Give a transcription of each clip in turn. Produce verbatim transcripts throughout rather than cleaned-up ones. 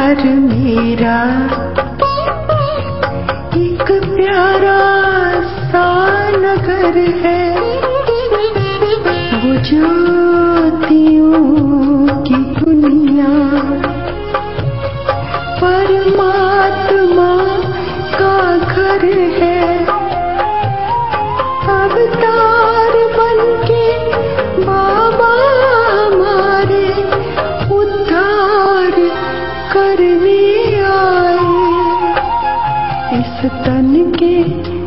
प्यार मेरा एक प्यारा सा नगर है, वो ज्योतियों की दुनिया परमात्मा का घर है। अवतार बनके बाबा हमारे उद्धार करने आए। इस तन के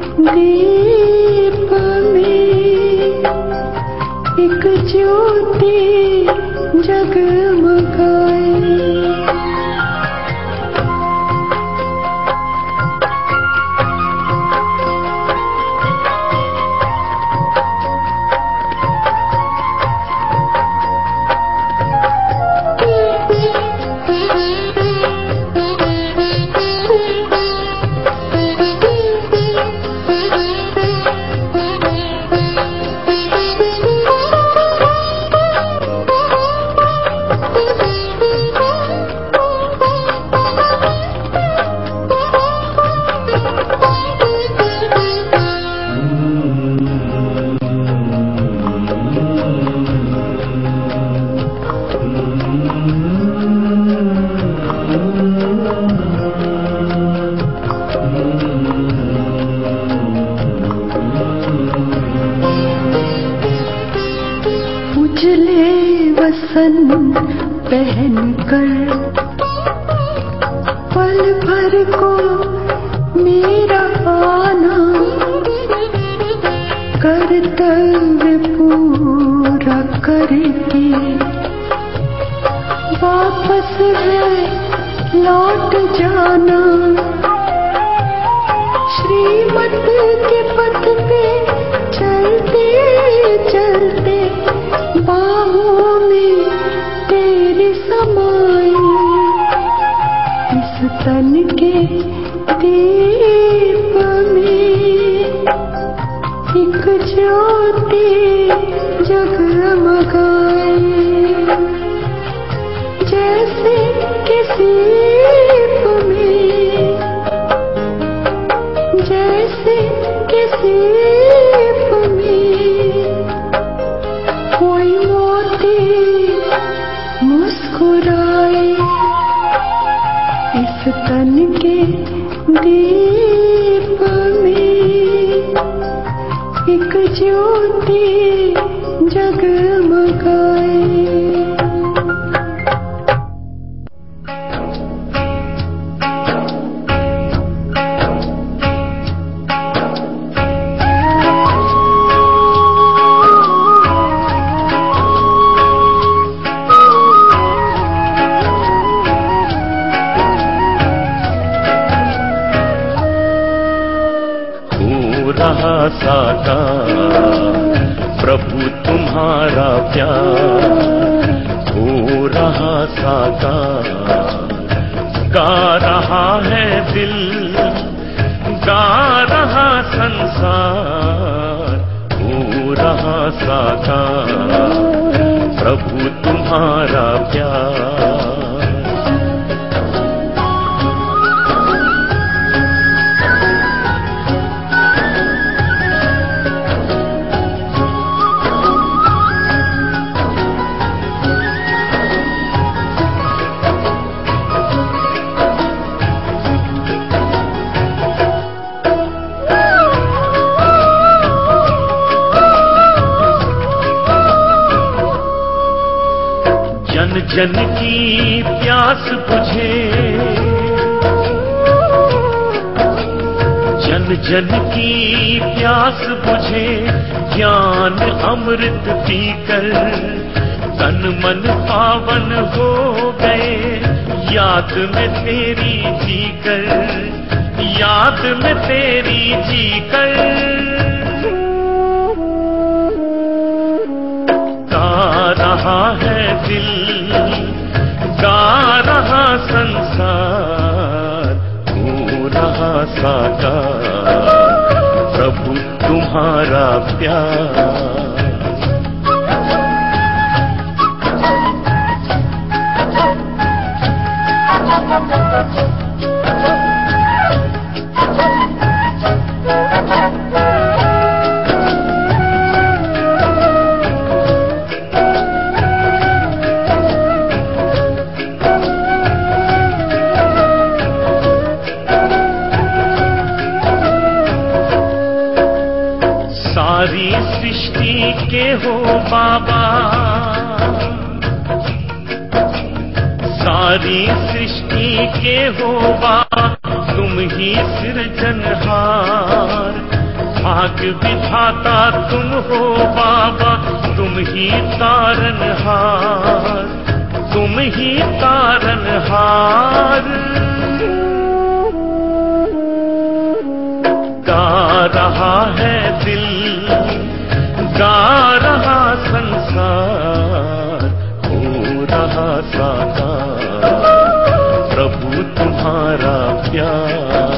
दीप में एक ज्योति जगमगाए। उजले वसन पहन कर पल भर को मेरा आना, कर्तव्य पूरा करके वापस है लौट जाना। श्रीमत के पथ पे चलते चलते बाहों में तेरे समाई। इस तन के दीप में एक ज्योति जगमगाए। जैसे किसी में जैसे किसी कोई मोती मुस्कुराए। इस तन के दीप में एक ज्योति जगमगाए। रहा साकार प्रभु तुम्हारा प्यार, हो रहा साकार गा रहा है दिल, गा रहा संसार। हो रहा साकार प्रभु तुम्हारा प्यार। जन जन की प्यास बुझे, जन जन की प्यास बुझे, ज्ञान अमृत पीकर तन मन पावन हो गए। याद में तेरी जीकर, याद में तेरी जीकर गा रहा है दिल, गा रहा संसार। हो रहा साकार प्रभु तुम्हारा प्यार। सारी सृष्टि के हो बाबा, सारी सृष्टि के हो बाबा, तुम ही सृजनहार। भाग विधाता तुम हो बाबा, तुम ही तारनहार, तुम ही तारनहार। गा रहा है दिल, गा रहा संसार, हो रहा साकार प्रभु तुम्हारा प्यार।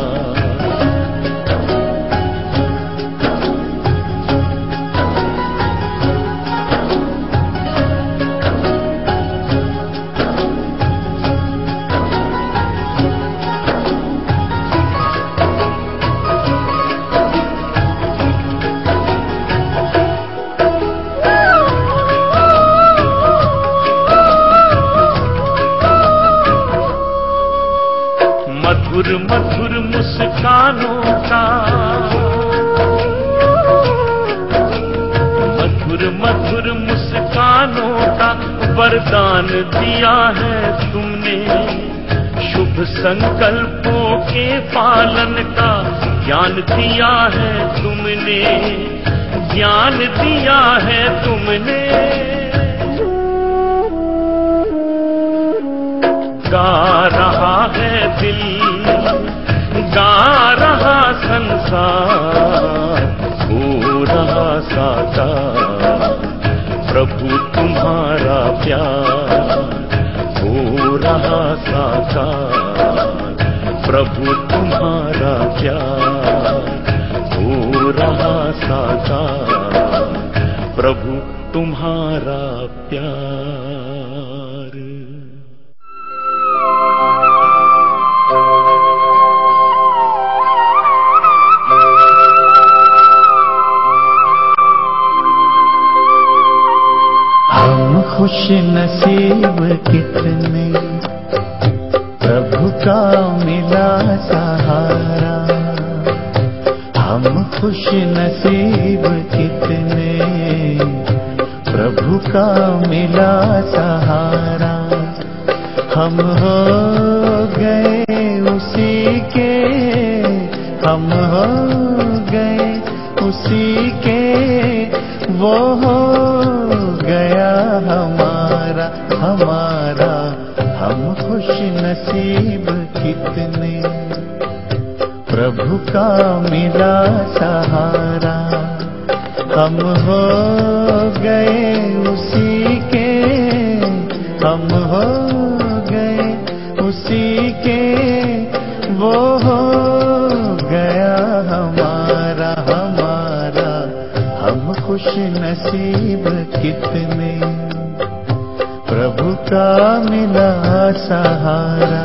मधुर मधुर मुस्कानों का, मधुर मधुर मुस्कानों का वरदान दिया है तुमने। शुभ संकल्पों के पालन का ज्ञान दिया है तुमने, ज्ञान दिया है तुमने। गा रहा है दिल, गा रहा संसार, हो रहा साकार प्रभु तुम्हारा प्यार। हो रहा साकार प्रभु तुम्हारा प्यार। हो रहा साकार प्रभु तुम्हारा प्यार। खुश नसीब कितने प्रभु का मिला सहारा। हम खुश नसीब कितने प्रभु का मिला सहारा। हम हो गए उसी के, हम हो गए उसी के, वो हो गया हमारा हमारा। हम खुश नसीब कितने प्रभु का मिला सहारा। हम हो गए उसी के, हम हो गए उसी के, वो हो गया हमारा हमारा। हम खुश नसीब कितने प्रभु का मिला सहारा।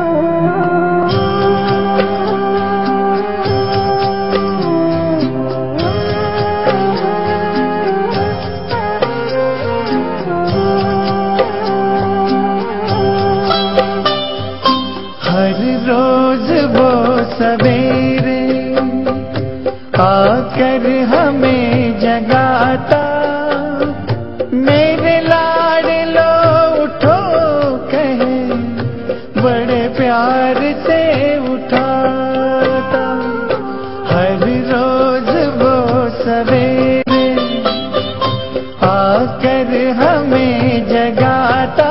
हर रोज वो सवेरे आकर हमें जगाता। मेरे लाडलो उठो कहे, बड़े प्यार से उठाता। हर रोज वो सवेरे आकर हमें जगाता।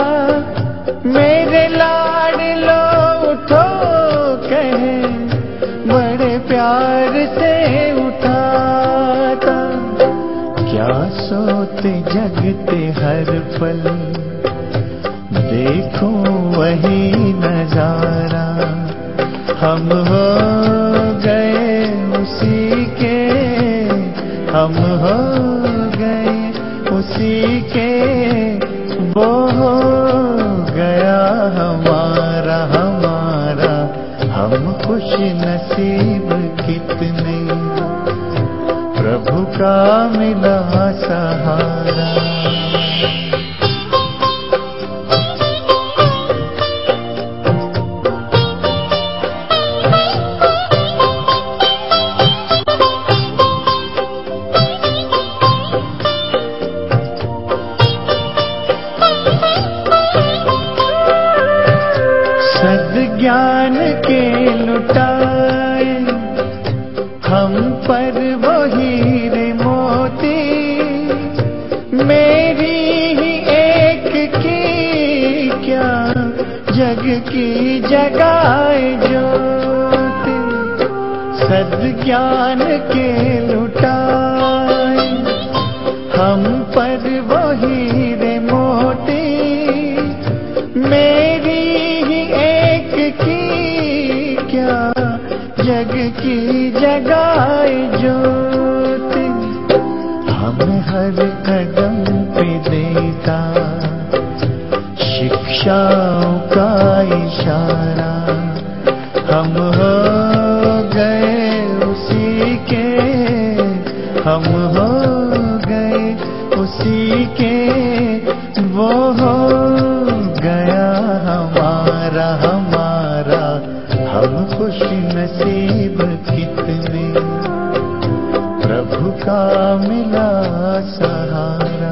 मेरे लाडलो उठो कहे, बड़े प्यार से उठाता। क्या सोते जगते हर पल देखो वही नजारा। हम हो गए उसी के, हम हो गए उसी के, वो हो गया हमारा खुश नसीब कितने, प्रभु का मिला सहारा। सद्ज्ञान के लुटाए हम पर वो हीरे मोती, मेरी ही एक की क्या जग की जगाए ज्योति। सद्ज्ञान के लुटाए हम पर वो हीरे मोती, मेरी जग की जगाए ज्योति। हमें हर कदम पे देता शिक्षाओं का इशारा, हम हो गए उसी के, हम हो गए उसी के, वो हो गया हमारा हमारा। हम खुश नसीब कितने, प्रभु का मिला सहारा।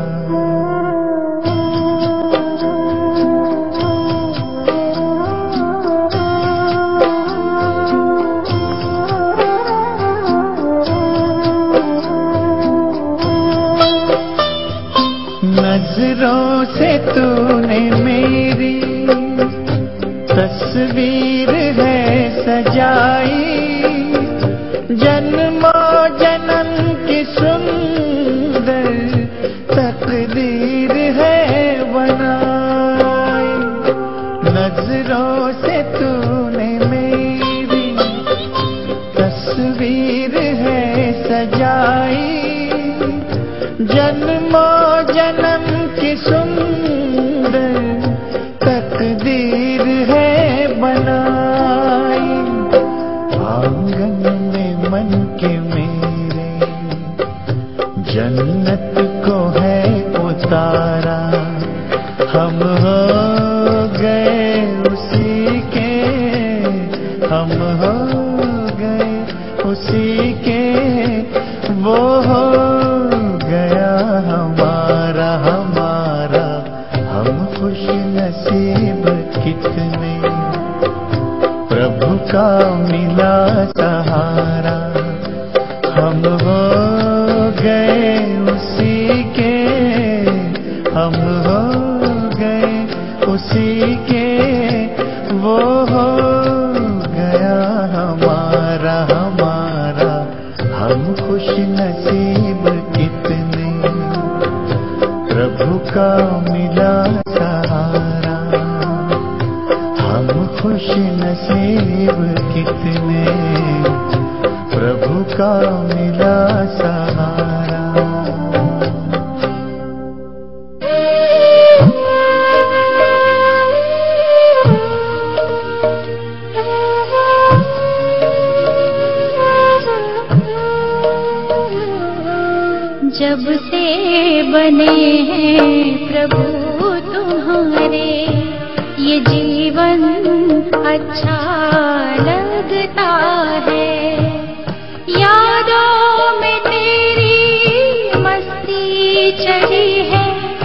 नजरों से तूने मेरी तस्वीर है सजाई, जन्मों जन्म की सुंदर तकदीर है बनाई। नजरों से तूने मेरी तस्वीर है सजाई, जन्मों जन्म की सुंदर तकदीर है बनाई। आंगन में मन के मेरे जन्नत को है उतारा, हम हो गए उसी के, हम हो गए उसी के, वो हो गया हमारा हमारा। हम खुश नसीब कितने, प्रभु का मिला सहारा। हम हो गए उसी के, हम हो गए उसी के, वो हो गया हमारा हमारा। हम खुश नसीब कितने, प्रभु का मिला सहारा। हम खुश नसीब कितने, प्रभु का मिला सहारा। जब से बने हैं प्रभु तुम्हारे, ये जीवन अच्छा लगता है। यादों में तेरी मस्ती चढ़ी है,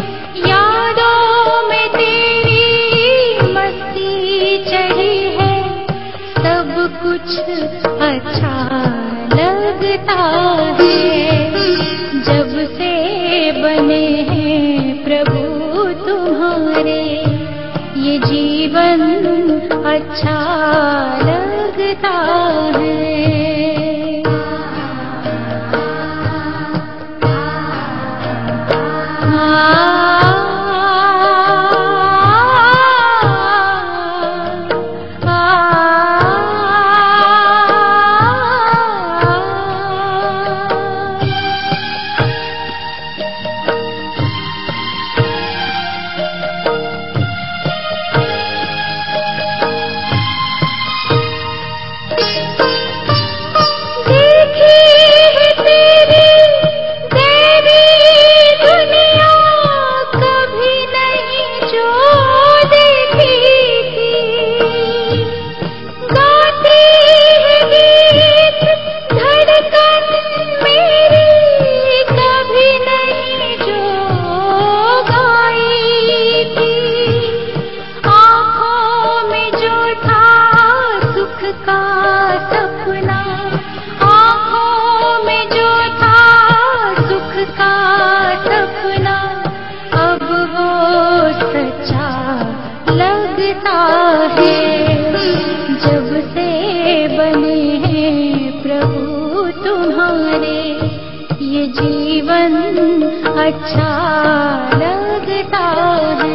यादों में तेरी मस्ती चढ़ी है, सब कुछ अच्छा लगता है। जब से बने हैं प्रभु तुम्हारे, ये जीवन अच्छा लगता है। अच्छा लगता है।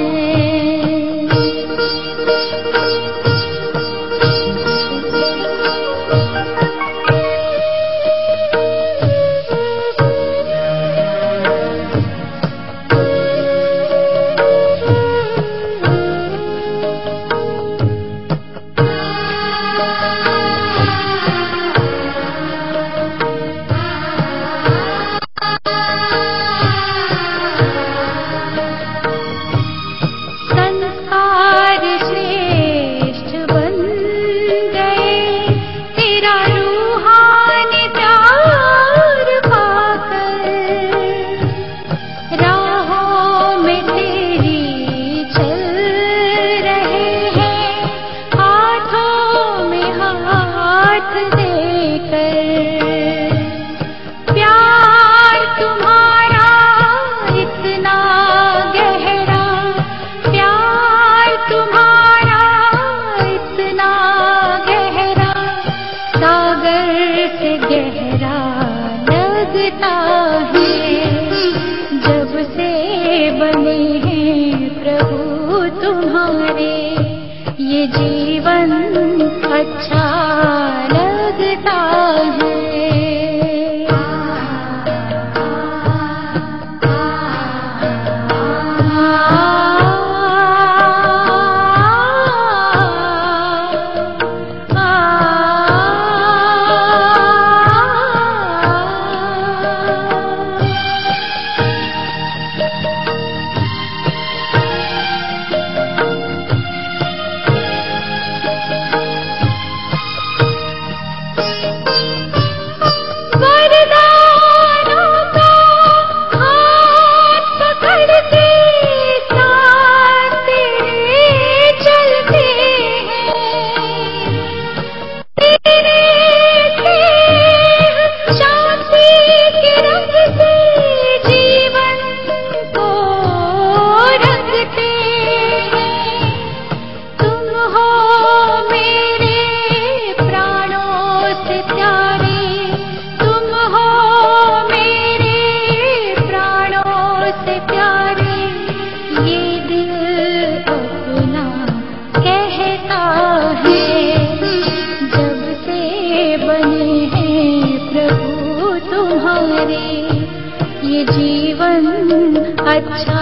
अच्छा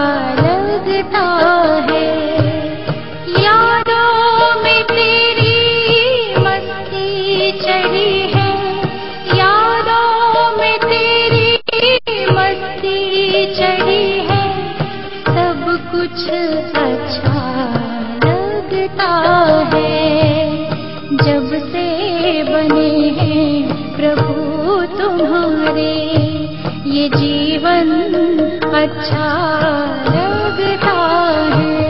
लगता है। यादों में तेरी मस्ती चढ़ी है, यादों में तेरी मस्ती चढ़ी है, सब कुछ अच्छा लगता है। जब से बने हैं प्रभु तुम्हारे, ये जीवन अच्छा लगता है।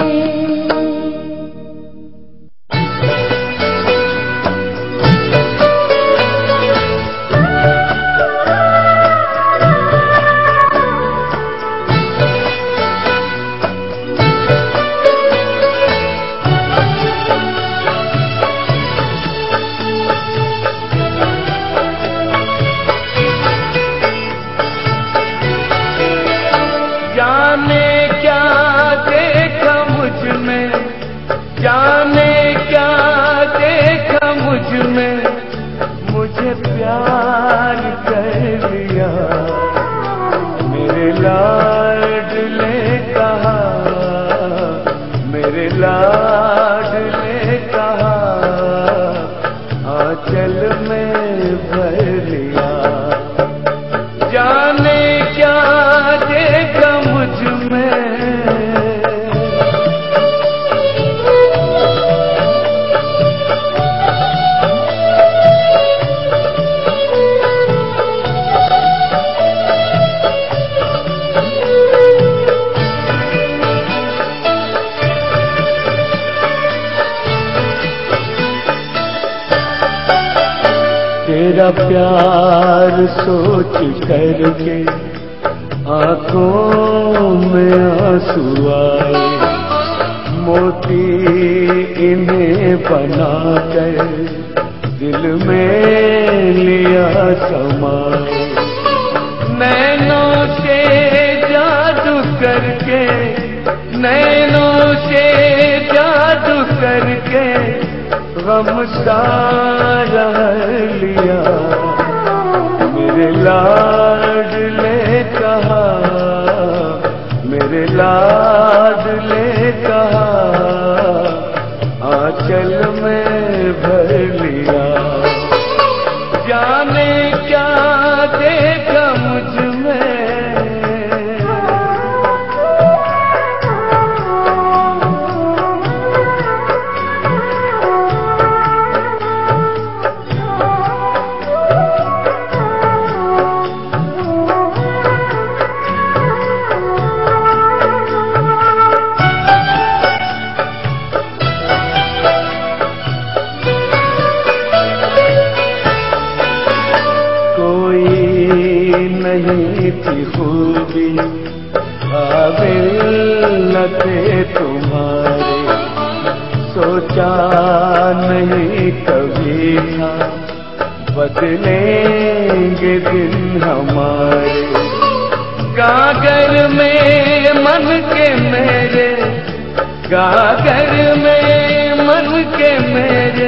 जाने क्या देखा मुझ में, जाने क्या देखा मुझ में, मुझे प्यार कर लिया। मेरे लाडले कहा, मेरे लाडले कहा, आंचल में भर लिया। जाने क्या देखा मुझ में, तेरा प्यार सोच करके आंखों में आंसू आए। मोती इन्हें बनाकर दिल में लिया समाए। नैनों के गम सारा लिया, मेरे लाडले कहा, मेरे लाडले कहा, आंचल में भर लिया। जाने क्या देखा मुझ में, नहीं थी खूबी काबिल न थे तुम्हारे, सोचा नहीं कभी था बदलेंगे दिन हमारे। गागर में मन के मेरे, गागर में मन के मेरे,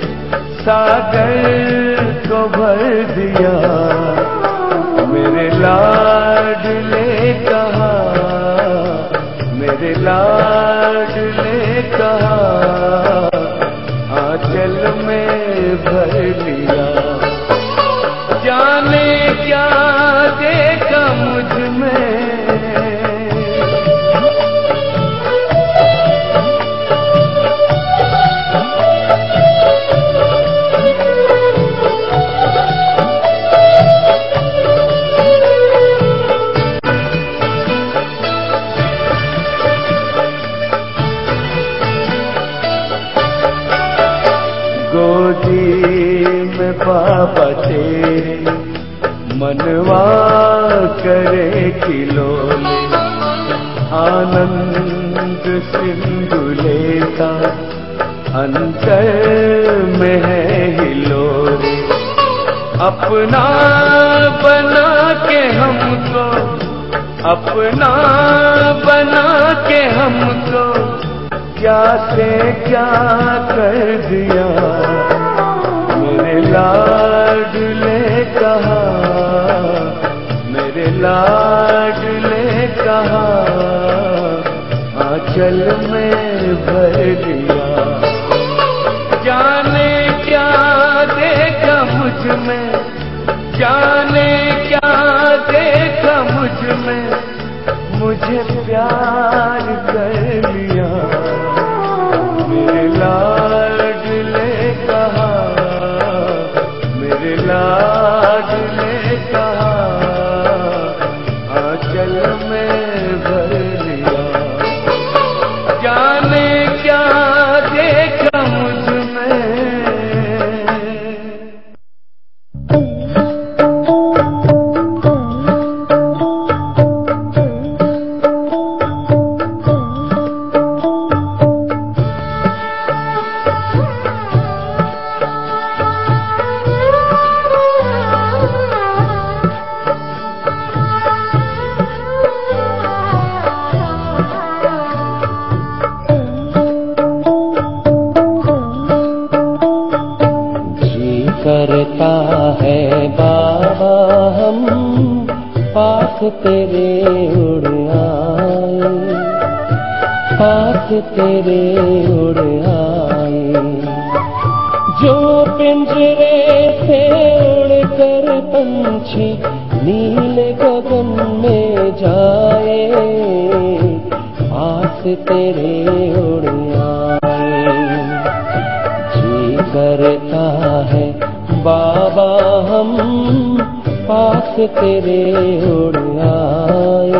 सागर को भर दिया। मेरे लाडले कहा, मेरे लाडले कहा, आंचल में भर लिया। जाने क्या देखा मुझ में, बाबा तेरे मनवा करे खिलौने, आनंद सिंधु लेता अंतर में है हिलोरे। अपना बना के हमको, अपना बना के हमको, क्या से क्या कर दिया। मेरे लाडले कहा, मेरे लाडले कहा, आंचल में भर दिया। जाने क्या देखा मुझ में, जाने क्या देखा मुझ में, मुझे प्यार कर लिया। मेरे लाडले कहा, मेरे लाडले कहा, आंचल में भर लिया। जाने क्या देखा मुझ में। करता है बाबा हम पास तेरे उड़ आए, पास तेरे उड़ आए। जो पिंजरे से उड़कर पंछी नील गगन में जाए, पास तेरे उड़ आए। जी करता है बाबा हम पास तेरे उड़ आए,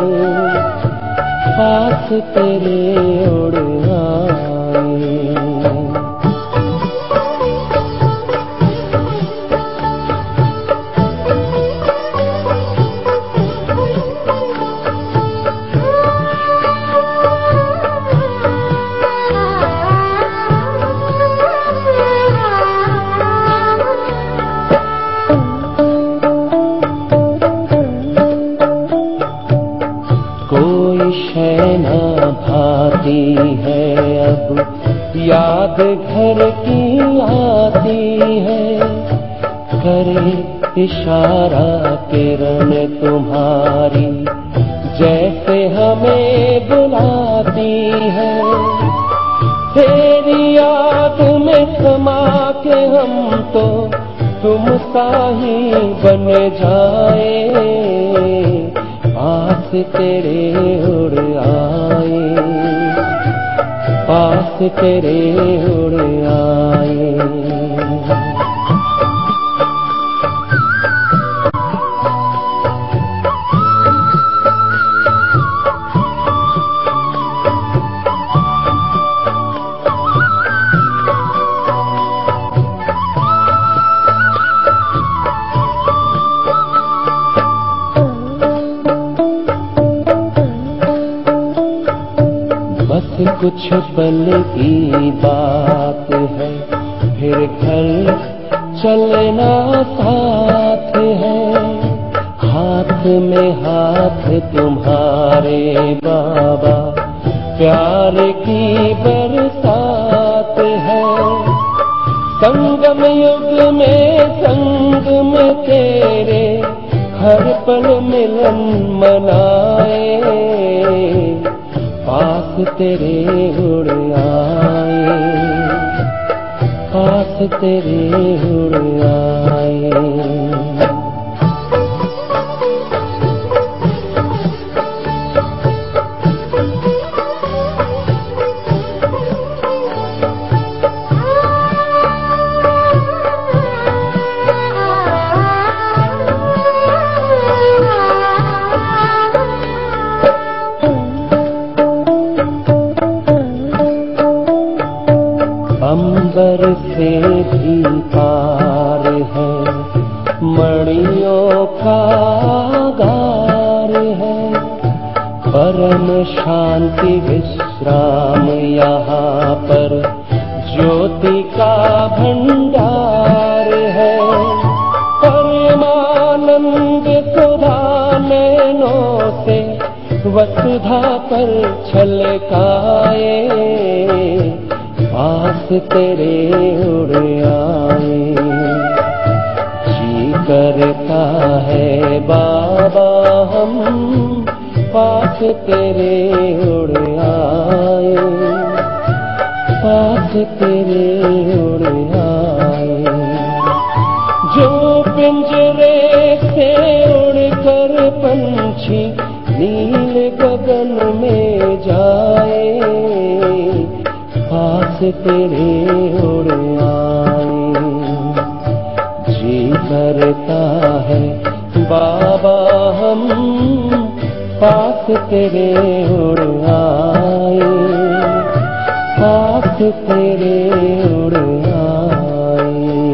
पास तेरे उड़ आए। कोई शय न भाती है प्यार की आती है, करे इशारा किरण तुम्हारी, जैसे हमें बुलाती है। तेरी याद में समा के हम तो तुम सा ही बन जाए, पास तेरे उड़ आए, पास तेरे उड़ आए। कुछ पल की बात है, फिर घर चलना साथ है। हाथ में हाथ तुम्हारे बाबा, प्यार की बरसात है। संगम युग में संग में तेरे, हर पल मिलन मनाए, पास तेरे उड़ आए, पास तेरे उड़ आए। अंबर से भी पार है, मणियों का गार है। परम शांति विश्राम यहाँ पर, ज्योति का भंडार है। परमानंद सुधा नैनों से वसुधा पर छलकाए, पास तेरे उड़ आए। जी करता है बाबा हम पास तेरे उड़ आए, पास तेरे उड़ आए। जो पिंजरे से उड़कर पंछी नील गगन में जाए, पास तेरे उड़ आए। जी करता है बाबा हम पास तेरे उड़ आए, पास तेरे उड़ आए।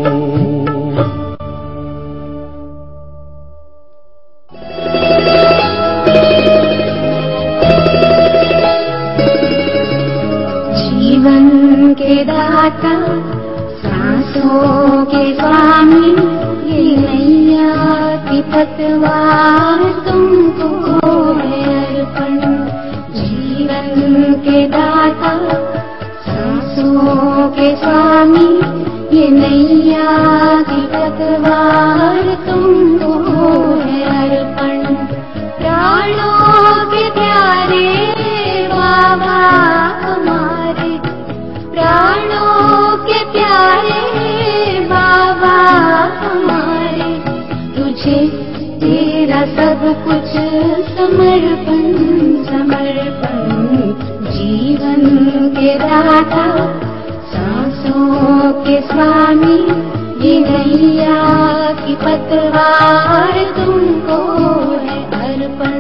जीवन के दाता, सांसों के स्वामी, ये नैया की पतवार तुमको है अर्पण। जीवन के दाता, सांसों के स्वामी, ये नैया की पतवार तुमको है अर्पण। प्राणों के प्यारे बाबा हमारे, प्राणों के प्यारे बाबा हमारे, तुझे तेरा सब कुछ समर्पण समर्पण। जीवन के दाता, सांसों के स्वामी, ये नैया की पतवार तुमको है अर्पण।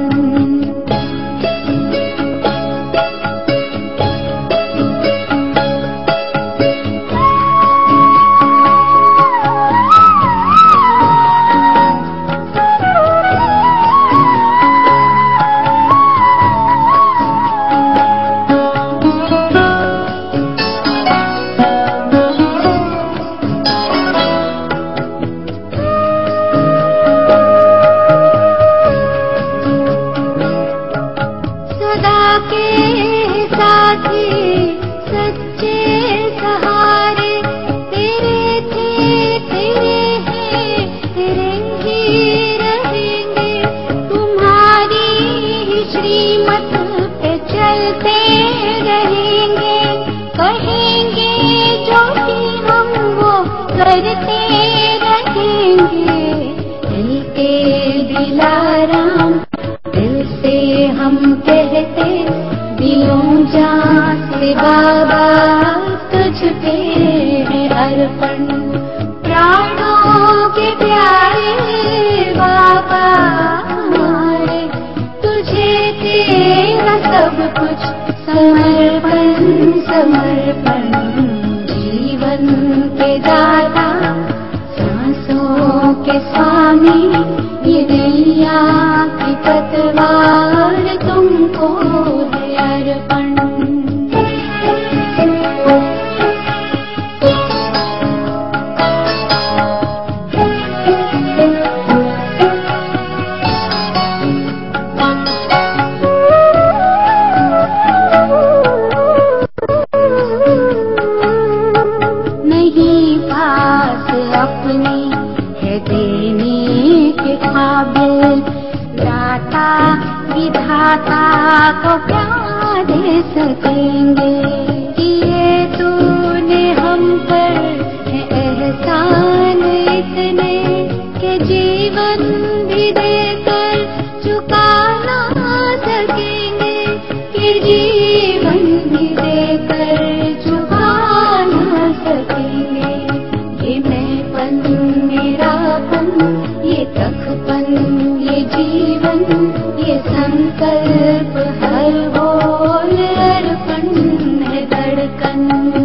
करते रहेंगे मिलके दिलाराम। दिल से हम कहते दिलों जान से बाबा तुझ पे है अर्पण। प्राणों के प्यारे बाबा हमारे, तुझे तेरा सब कुछ समर्पण समर्पण। जीवन के दाता सांसों के स्वामी, ये नैया की पतवार तुमको है अर्पण। नहीं पास अपने है देने के काबिल, दाता विधाता को क्या दे सकेंगे। किए तूने हम पर है एहसान इतने, के जीवन भी देकर चुका ना सकेंगे। के जीवन भी देकर चुका ना सकेंगे। ये मैंपन मेरापन, ये तखपन, ये जीवन, ये संकल्प हर बोल अर्पण है धड़कन।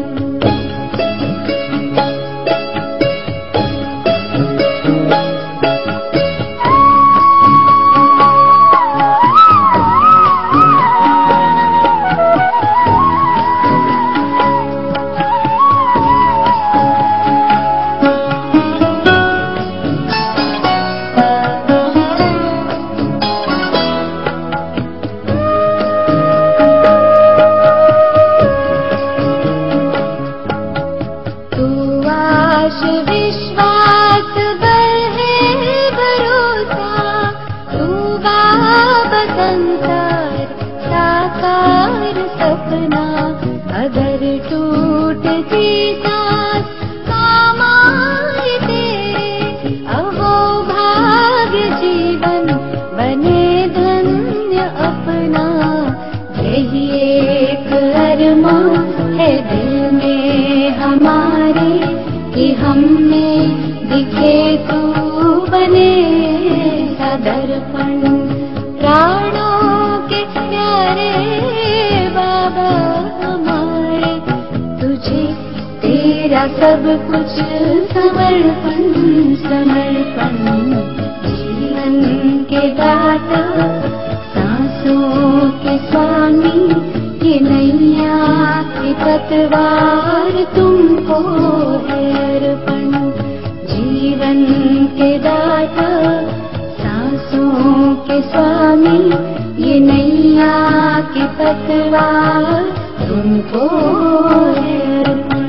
तू आश विश्वास बल है भरोसा, तू बाबा संसार साकार सपना। अगर टूटती सांस काम आए तेरे, अहो भाग्य जीवन बने धन्य अपना। यही एक अरमान है दिल में हमारे, कि हमने दिखे तू बने दर्पण। प्राणों के प्यारे बाबा हमारे, तुझे तेरा सब कुछ समर्पण समर्पण। जीवन के दाता सांसों के स्वामी, ये नैया की पतवार तुमको है अर्पण। जीवन के दाता सांसों के स्वामी, ये नैया की पतवार तुमको है अर्पण।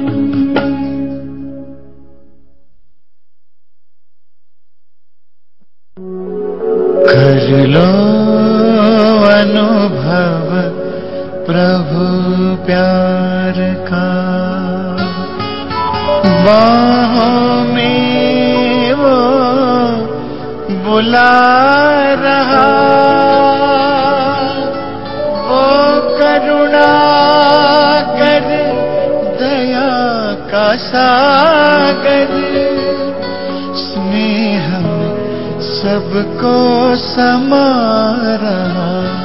कर लो अनुभव प्रभु प्यार का, बाहों में वो बुला रहा। वो करुणा कर दया का सागर, स्नेह सबको समा रहा।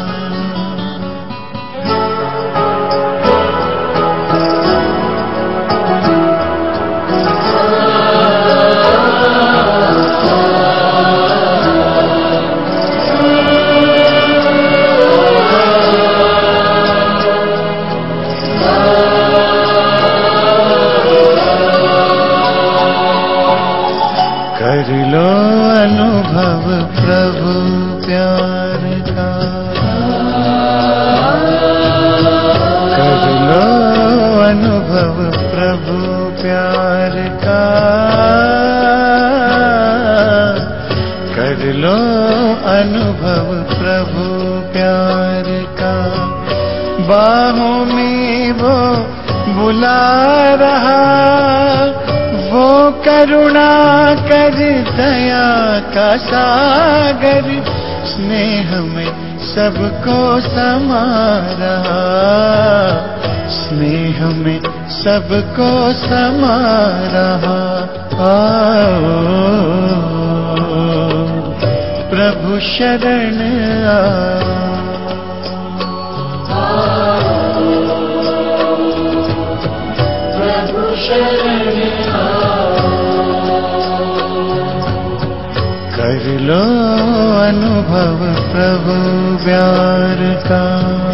कर लो अनुभव प्रभु प्यार का, कर लो अनुभव प्रभु प्यार का, कर लो अनुभव प्रभु प्यार का। बाहों में वो बुला रहा, वो करुणा कर दया का सागर, स्नेह में सबको समा रहा, स्नेह में सबको समा रहा। आओ प्रभु शरण आओ, प्रभु शरण आओ। कर लो अनुभव प्रभु प्यार का,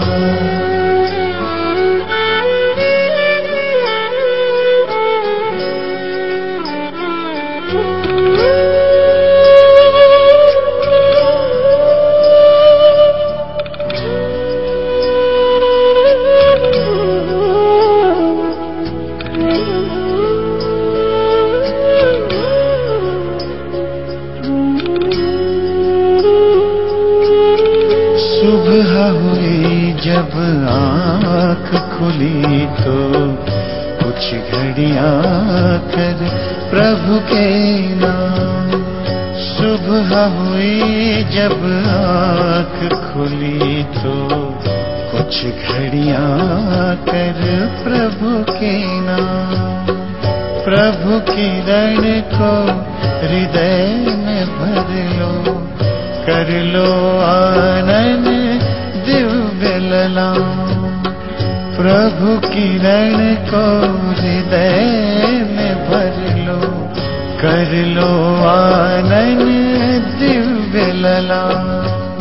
सुबह हुई जब आँख खुली तो कुछ घड़ियाँ कर प्रभु के नाम। सुबह हुई जब आँख खुली तो कुछ घड़ियाँ कर प्रभु के नाम। प्रभु किरण को हृदय में भर लो, कर लो आनंद दिव्य ललाम। प्रभु किरण को हृदय में भर लो, कर लो आनंद दिव्य ललाम।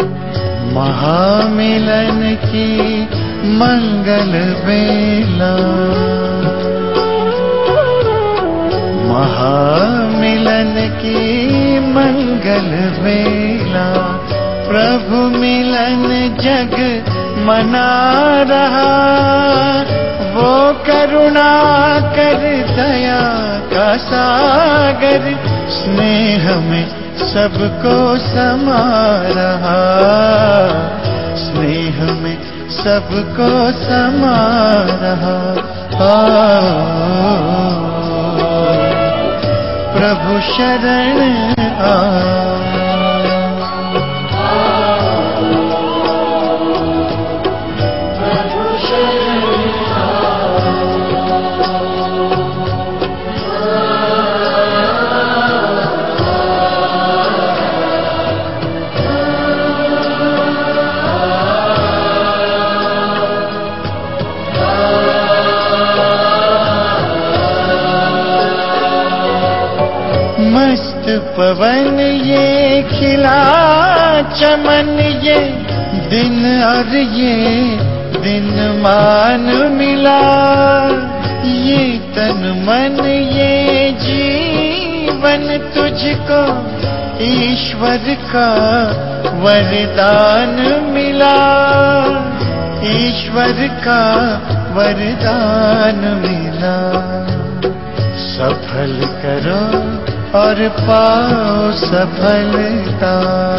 महामिलन की मंगल बेला, महामिलन की मंगल बेला, प्रभु मिलन जग मना रहा। वो करुणा कर दया का सागर, स्नेह में सबको समा रहा, स्नेह में सबको समा रहा। प्रभु शरण आ, मस्त पवन ये खिला चमन, ये दिन और ये दिन मान मिला। ये तन मन ये जीवन तुझको ईश्वर का वरदान मिला, ईश्वर का वरदान मिला। सफल करो और पाओ सफलता,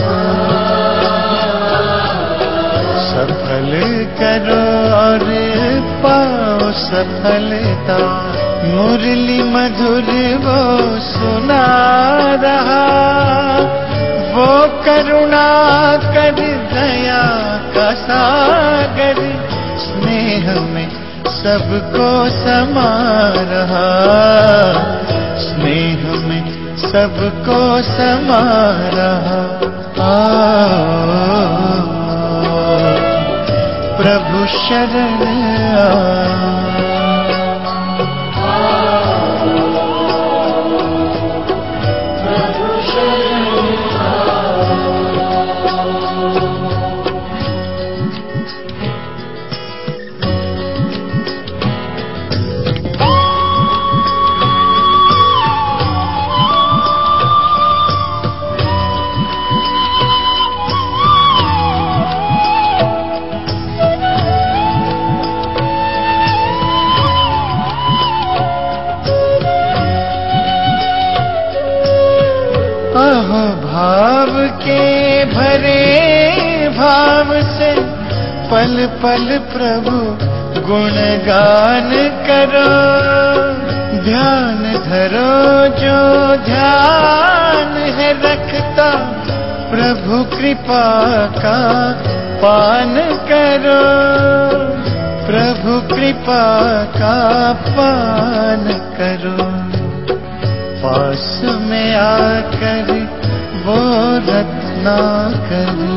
सफल करो और पाओ सफलता। मुरली मधुर वो सुना रहा, वो करुणा कर दया का सागर, स्नेह में सबको समा रहा, स्नेह में सबको समा रहा। प्रभु शरण आ, अहो भाव के भरे भाव से पल पल प्रभु गुणगान करो। ध्यान धरो जो ध्यान है रखता, प्रभु कृपा का पान करो, प्रभु कृपा का पान करो। पास में आकर वो रत्ना करो,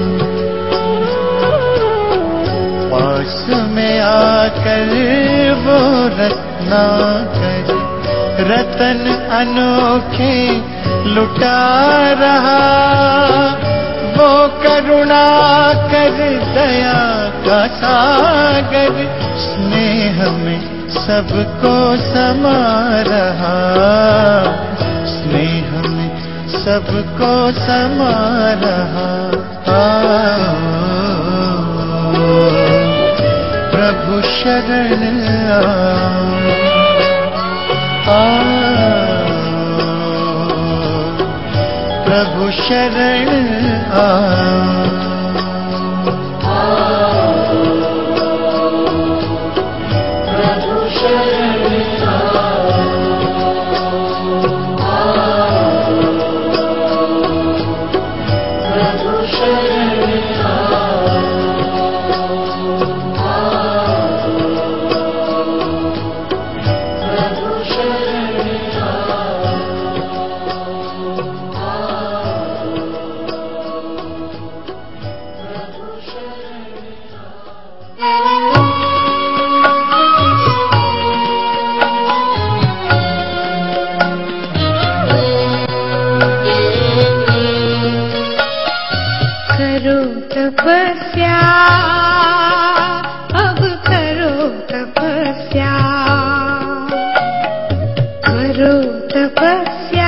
पास में आकर वो रत्ना कर, रतन अनोखे लुटा रहा, वो करुणा कर दया का सागर, स्नेह में सबको समा रहा, स्नेह में सबको समा रहा। प्रभु शरण आओ, प्रभु शरण आओ। तपस्या अब करो तपस्या, करो तपस्या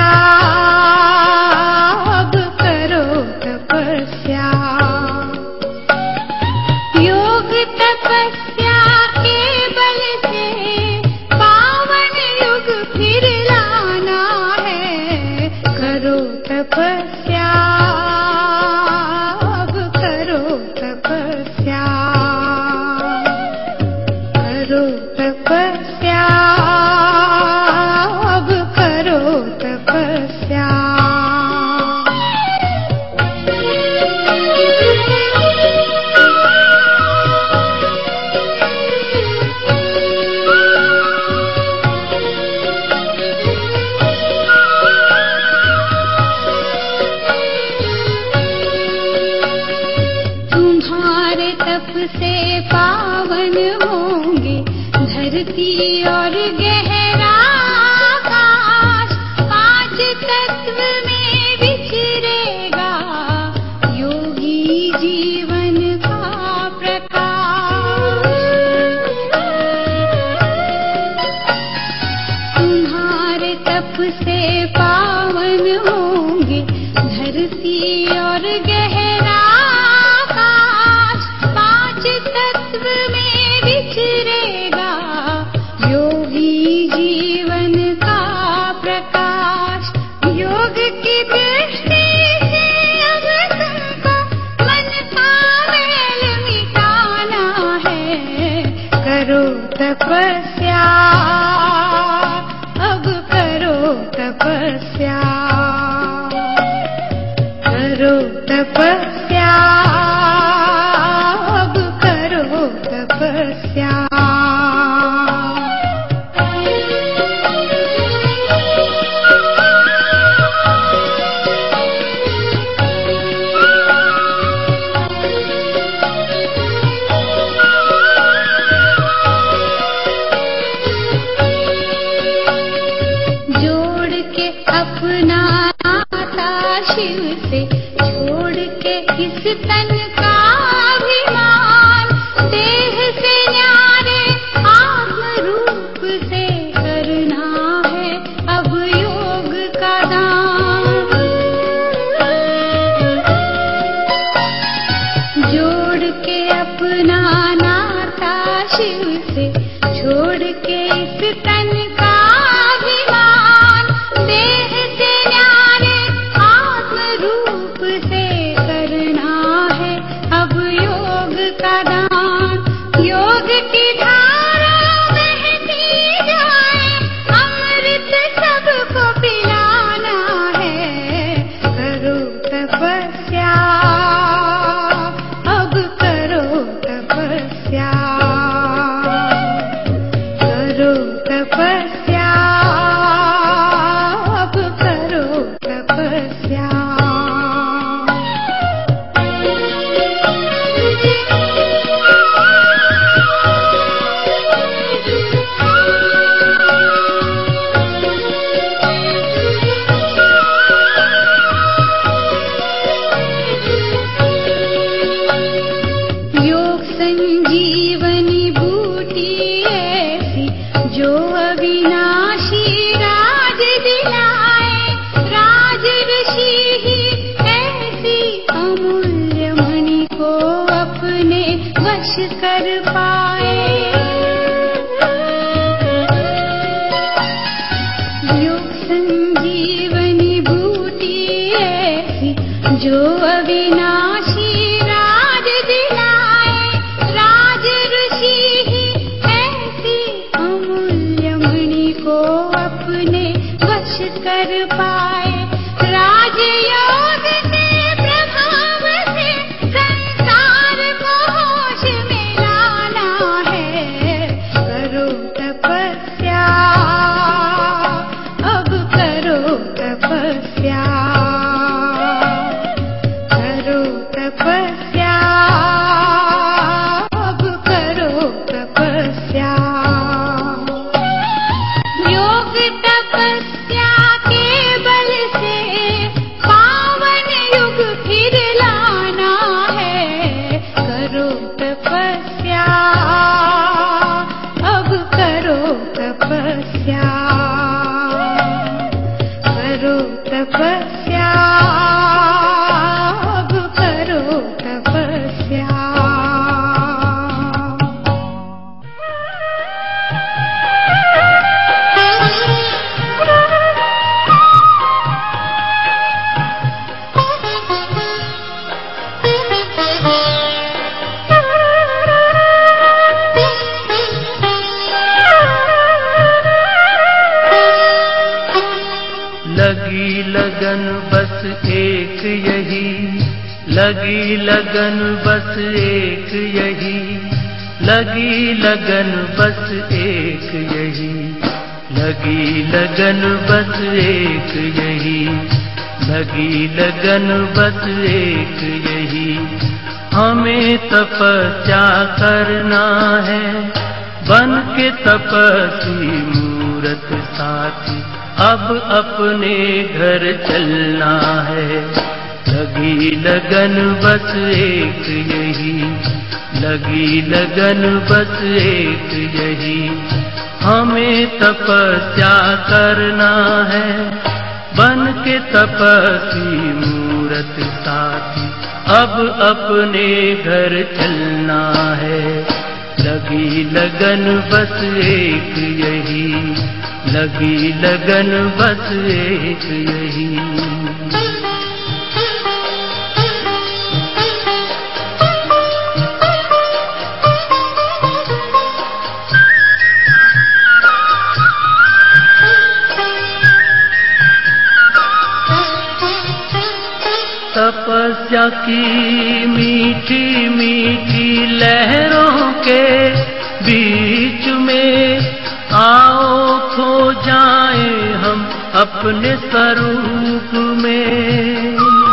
अब करो तपस्या, योग तपस्या के बल से पावन युग फिर लाना है, करो तपस्या से पावन होंगे धरती और गहरा आकाश, पांच तत्व में विचरेगा योगी जीवन का प्रकाश। तुम्हारे तप से पावन होंगे धरती और गहरा तत्व में विचरेगा योगी जीवन का प्रकाश। योग की दृष्टि से अब तुमको मन का मैल मिटाना है, करो तपस्या अब करो तपस्या, करो तपस्या तपस्या। जोड़ के अपना नाता शिव से, छोड़ के इस तन का अभिमान, देह से न्यारे आत्म रूप से करना है अब योग का दान। जोड़ के अपना नाता शिव से, छोड़ के इस तन का अभिमान, देह से न्यारे आत्म रूप से करना है कर पाए। राजयोग के प्रभाव से संसार को होश में लाना है। करो तपस्या, अब करो तपस्या, करो तपस्या, अब करो तपस्या। योग तपस्या के बल से पावन युग फिर लाना है। करो तपस्या, अब करो तपस्या, करो तपस्या, अब करो तपस्या। लगी लगन बस एक यही, लगी लगन बस एक यही, लगी लगन बस एक यही, लगी लगन बस एक यही, लगी लगन बस एक यही। हमें तपस्या करना है, बन के तपस्वी मूरत साथी, अब अपने घर चलना है। लगी लगन बस एक यही, लगी लगन बस एक यही। हमें तपस्या करना है, बन के तपस्वी मूरत साथी, अब अपने घर चलना है। लगी लगन बस एक यही, लगी लगन बस एक यही। तपस्या की मीठी मीठी लहरों के बीच में आओ खो जाए हम अपने स्वरूप में।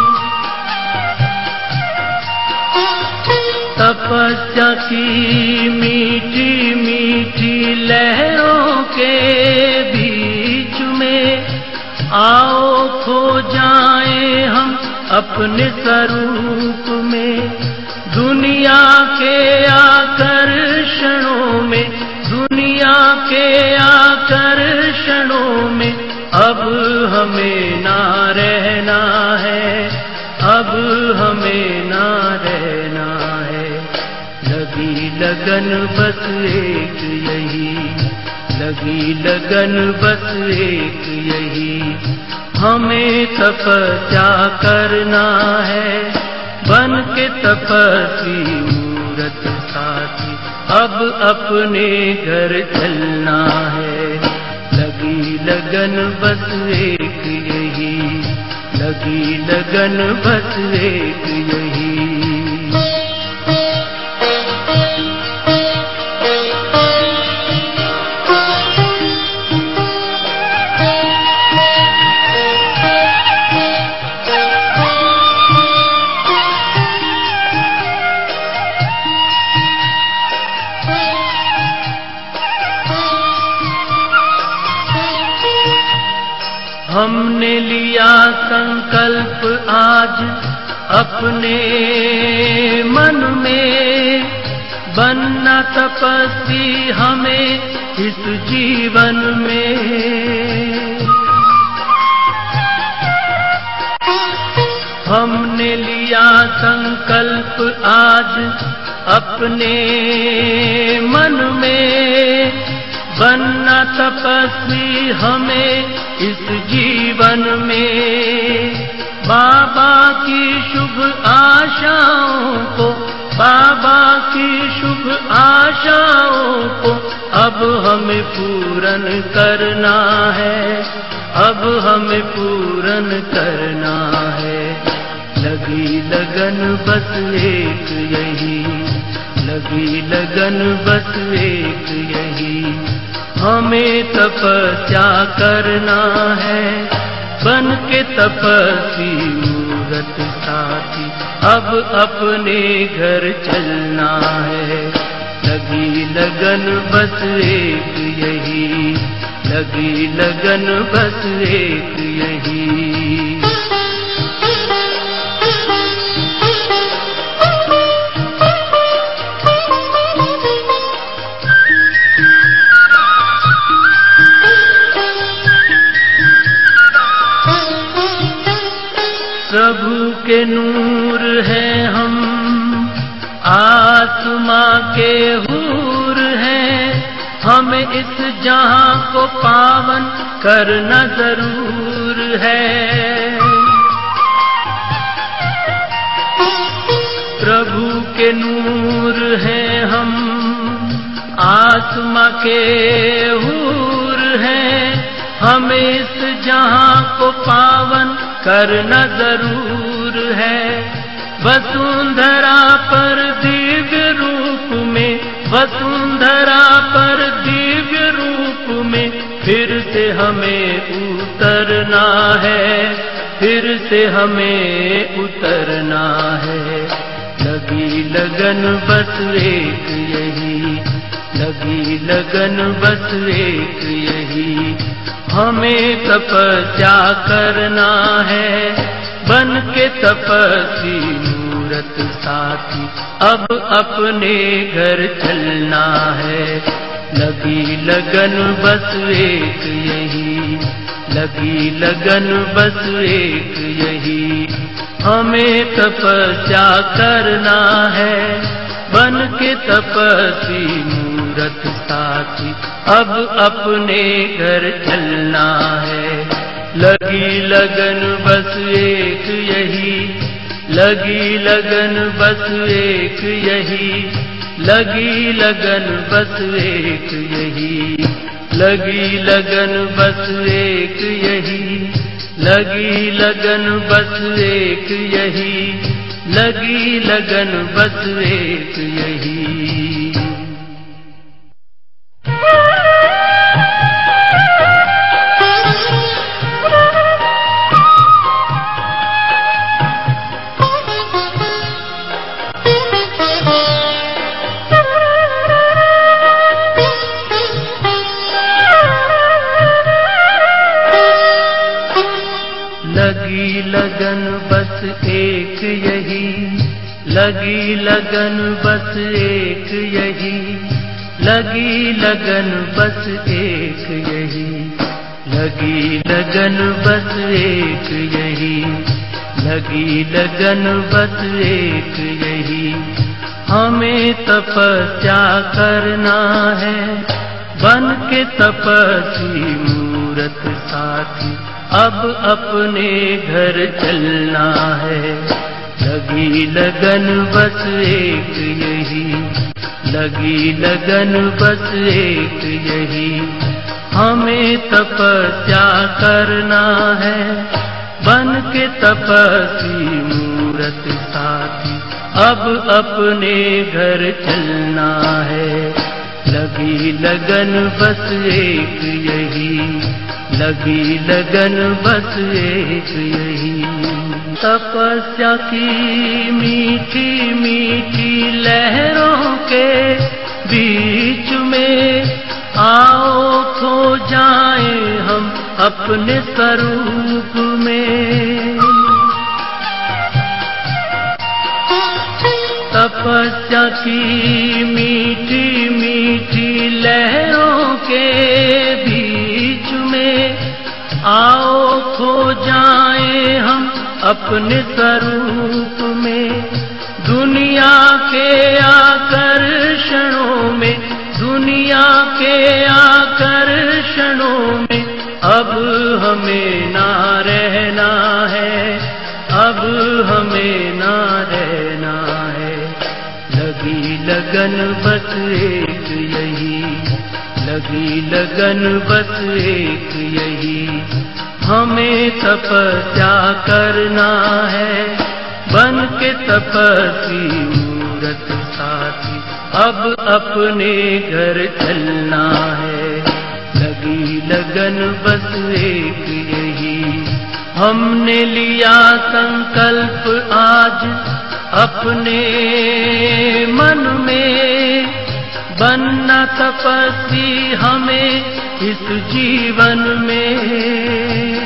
तपस्या की मीठी मीठी लहरों के बीच में आओ खो जाए हम अपने स्वरूप में। दुनिया के आकर्षणों में, दुनिया के आकर्षणों में अब हमें ना रहना है, अब हमें ना रहना है। लगी लगन बस एक यही, लगी लगन बस एक यही। हमें तपस्या करना है, बन के तपस्वी मूरत साथी, अब अपने घर चलना है। लगी लगन बस एक यही, लगी लगन बस एक यही। हमने लिया संकल्प आज अपने मन में, बनना तपस्वी हमें इस जीवन में। हमने लिया संकल्प आज अपने मन में, बनना तपस्वी हमें इस जीवन में। बाबा की शुभ आशाओं को, बाबा की शुभ आशाओं को अब हमें पूरन करना है, अब हमें पूर्ण करना है। लगी लगन बस एक यही, लगी लगन बस एक यही, हमें तपस्या करना है। बन के तपस्वी मूरत साथी अब अपने घर चलना है। लगी लगन बस एक यही, लगी लगन बस एक यही। प्रभु के नूर हैं हम, आत्मा के हूर हैं, हमें इस जहां को पावन करना जरूर है। प्रभु के नूर हैं हम, आत्मा के हूर हैं, हमें इस जहां को पावन करना जरूर है। वसुंधरा पर दिव्य रूप में, वसुंधरा पर दिव्य रूप में फिर से हमें उतरना है, फिर से हमें उतरना है। लगी लगन बस एक यही, लगी लगन बस एक यही, हमें तपस्या करना है। बन के तपस्वी मूरत साथी अब अपने घर चलना है। लगी लगन बस एक यही, लगी लगन बस एक यही, हमें तपस्या करना है। बन के तपस्वी मूरत साथी अब अपने घर चलना है। लगी लगन बस एक यही, लगी लगन बस एक यही, लगी लगन बस एक यही, लगी लगन बस एक यही, लगी लगन बस एक यही, लगी लगन बस एक यही। लगी लगन बस एक यही, लगी लगन बस एक यही, लगी लगन बस एक यही, लगी लगन बस एक यही, लगी लगन बस एक यही, हमें तपस्या करना है। बन के तपस्वी मूरत साथी अब अपने घर चलना है। लगी लगन बस एक यही, लगी लगन बस एक यही, हमें तपस्या करना है। बन के तपस्वी मूरत साथी अब अपने घर चलना है। लगी लगन बस एक यही, लगी लगन बस एक यही। तपस्या की मीठी मीठी लहरों के बीच में आओ खो जाएं हम अपने स्वरूप में। तपस्या की मीठी मीठी लहरों के बीच में आओ खो जाएं हम अपने स्वरूप में। दुनिया के आकर्षणों में, दुनिया के आकर्षणों में अब हमें ना रहना है, अब हमें ना रहना है। लगी लगन बस एक यही, लगी लगन बस एक यही, हमें तपस्या करना है, बन के तपस्वी मूरत साथी, अब अपने घर चलना है। लगी लगन बस एक यही, हमने लिया संकल्प आज अपने मन में, बनना तपस्वी हमें इस जीवन में।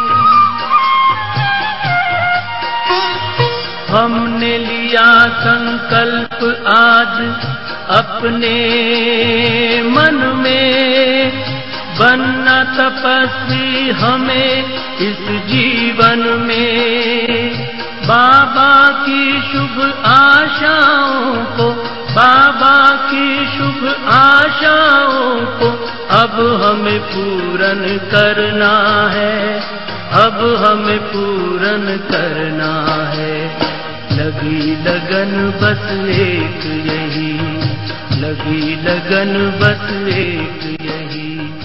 हमने लिया संकल्प आज अपने मन में, बनना तपस्वी हमें इस जीवन में। बाबा की शुभ आशाओं को, बाबा की शुभ आशाओं को अब हमें पूर्ण करना है, अब हमें पूर्ण करना है। लगी लगन बस एक यही, लगी लगन बस एक यही।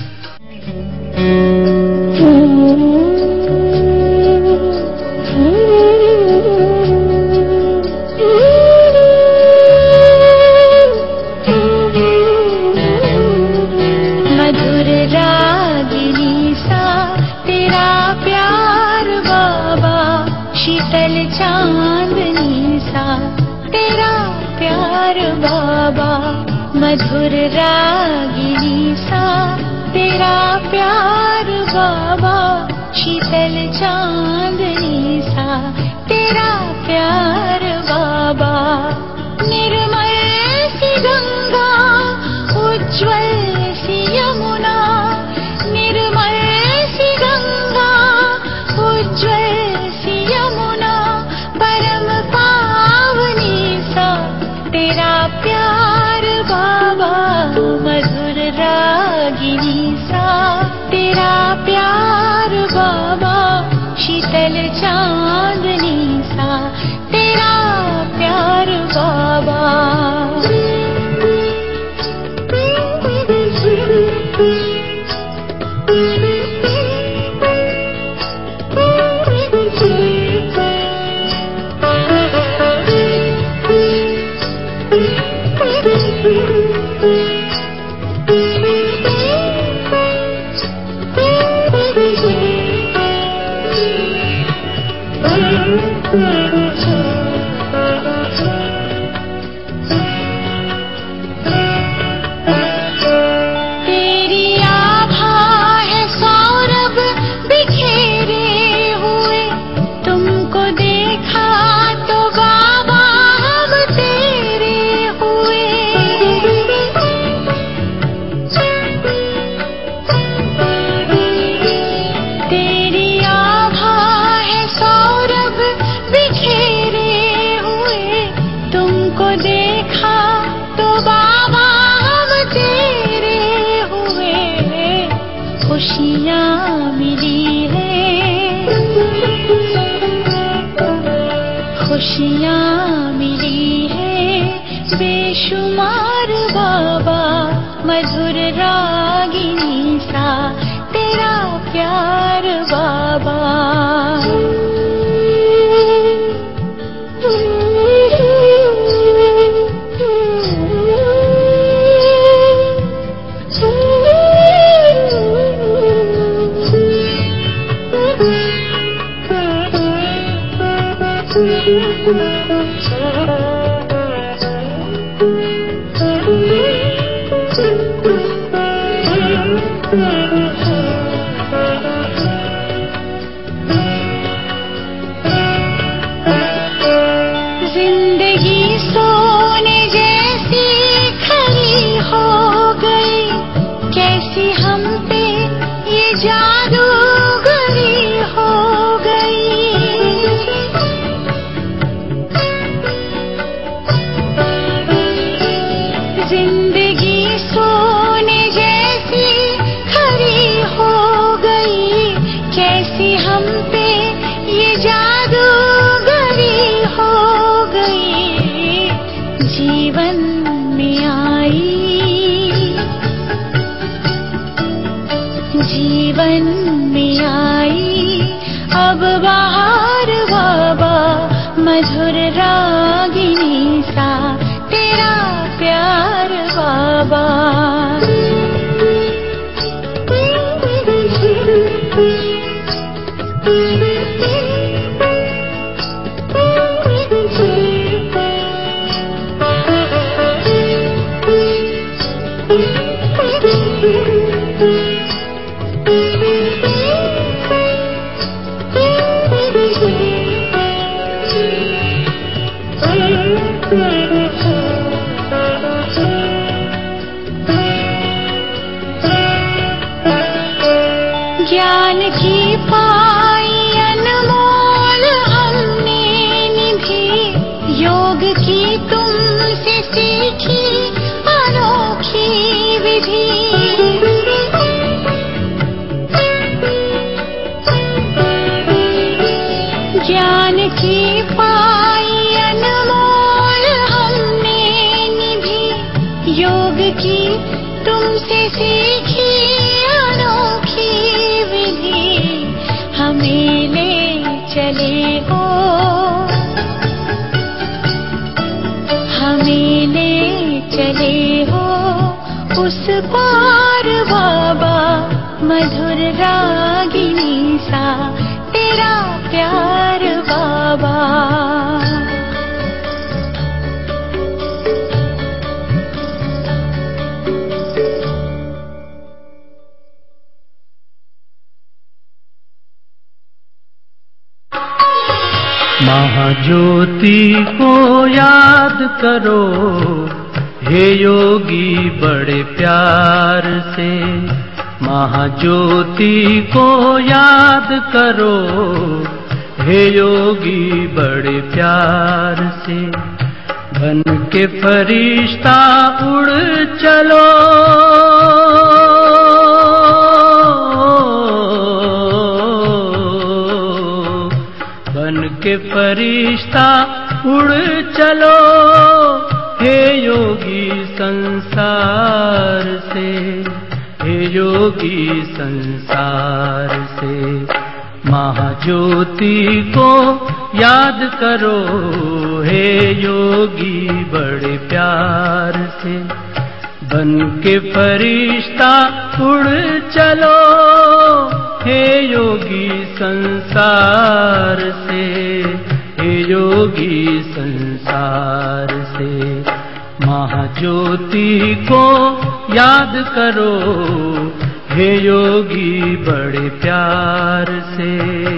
मधुर रागिनी सा तेरा प्यार बाबा, शीतल चांदनी सा तेरा प्यार बाबा। मधुर रागिनी सा तेरा प्यार बाबा, शीतल चांदनी सा तेरा प्यार बाबा। निर्मल सी गंगा, उज्ज्वल सी यमुना, निर्मल सी गंगा, उज्ज्वल सी यमुना, परम पावनी सा तेरा प्यार बाबा। मधुर रागिनी सा तेरा प्यार बाबा, शीतल चांदनी सा तेरा प्यार बाबा। खुशियाँ मिली है, खुशियाँ मिली है बेशुमार बाबा। मधुर रागिनी सा तेरा प्यार बाबा। जिंदगी सोने जैसी खरी हो गई, कैसी हम पे ये जादूगरी हो गई। ज्ञान की पाई अनमोल हमने निधि, योग की तुमसे सीखी अनोखी विधि। ज्ञान की पाई अनमोल हमने निधि, योग की तुमसे सीखी अनोखी विधि। हमें ले चले हो, हमें ले चले हो उस पार बाबा, मधुर रागिनी सा तेरा प्यार बाबा। महाज्योति को याद करो हे योगी बड़े प्यार से। महाज्योति को याद करो हे योगी बड़े प्यार से। बन के फरिश्ता उड़ चलो, बन के फरिश्ता उड़ चलो हे योगी संसार से, हे योगी संसार से। महाज्योति को याद करो हे योगी बड़े प्यार से। बन के फरिश्ता उड़ चलो हे योगी संसार से, हे योगी संसार से। महाज्योति को याद करो हे योगी बड़े प्यार से।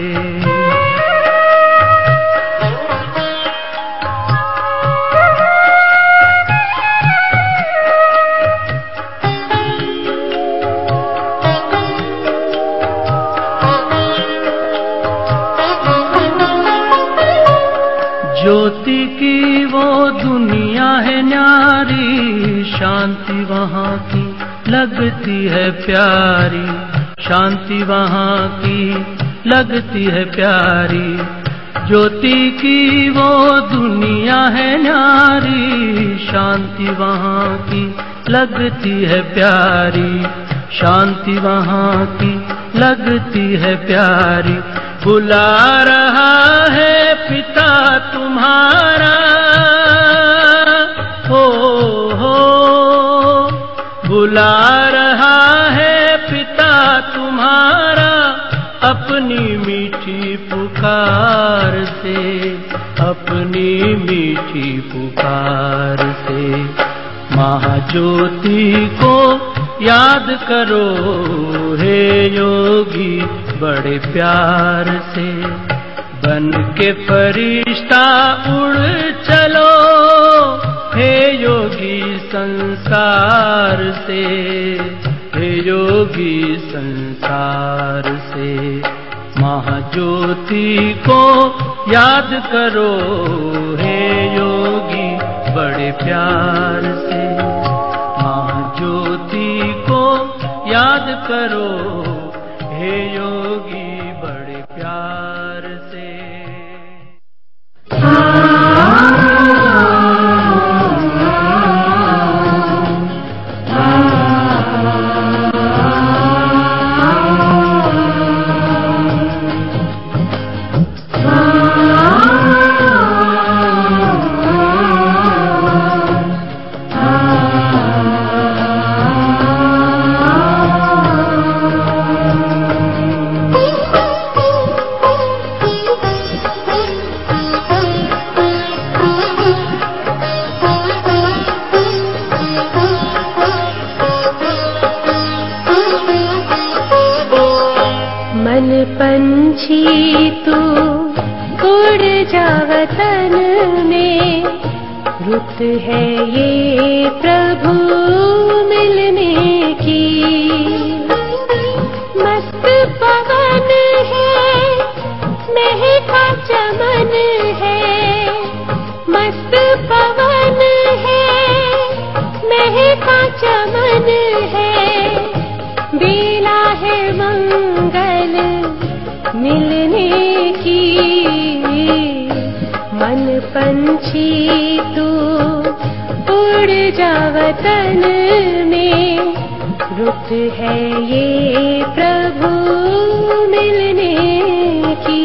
ज्योति की वो दुनिया है न्यारी, शांति वहाँ की लगती है प्यारी, शांति वहाँ की लगती है प्यारी। ज्योति की वो दुनिया है न्यारी, शांति वहाँ की लगती है प्यारी, शांति वहाँ की लगती है प्यारी। बुला रहा है पिता तुम्हारा, हो हो बुला रहा है पिता तुम्हारा अपनी मीठी पुकार से, अपनी मीठी पुकार से। महाज्योति को याद करो हे योगी बड़े प्यार से। बन के फरिश्ता उड़ चलो हे योगी संसार से, हे योगी संसार से। महाज्योति को याद करो हे योगी बड़े प्यार से। महाज्योति को याद करो हे योगी बड़े प्यार से। Thank you. पंछी तू उड़ जा वतन में, रुत है ये प्रभु मिलने की। मस्त पवन है, महका चमन है, मस्त पवन है, महका चमन है, बेला है मंगल मिलने की। मन पंछी तू उड़ जा वतन में, रुत है ये प्रभु मिलने की।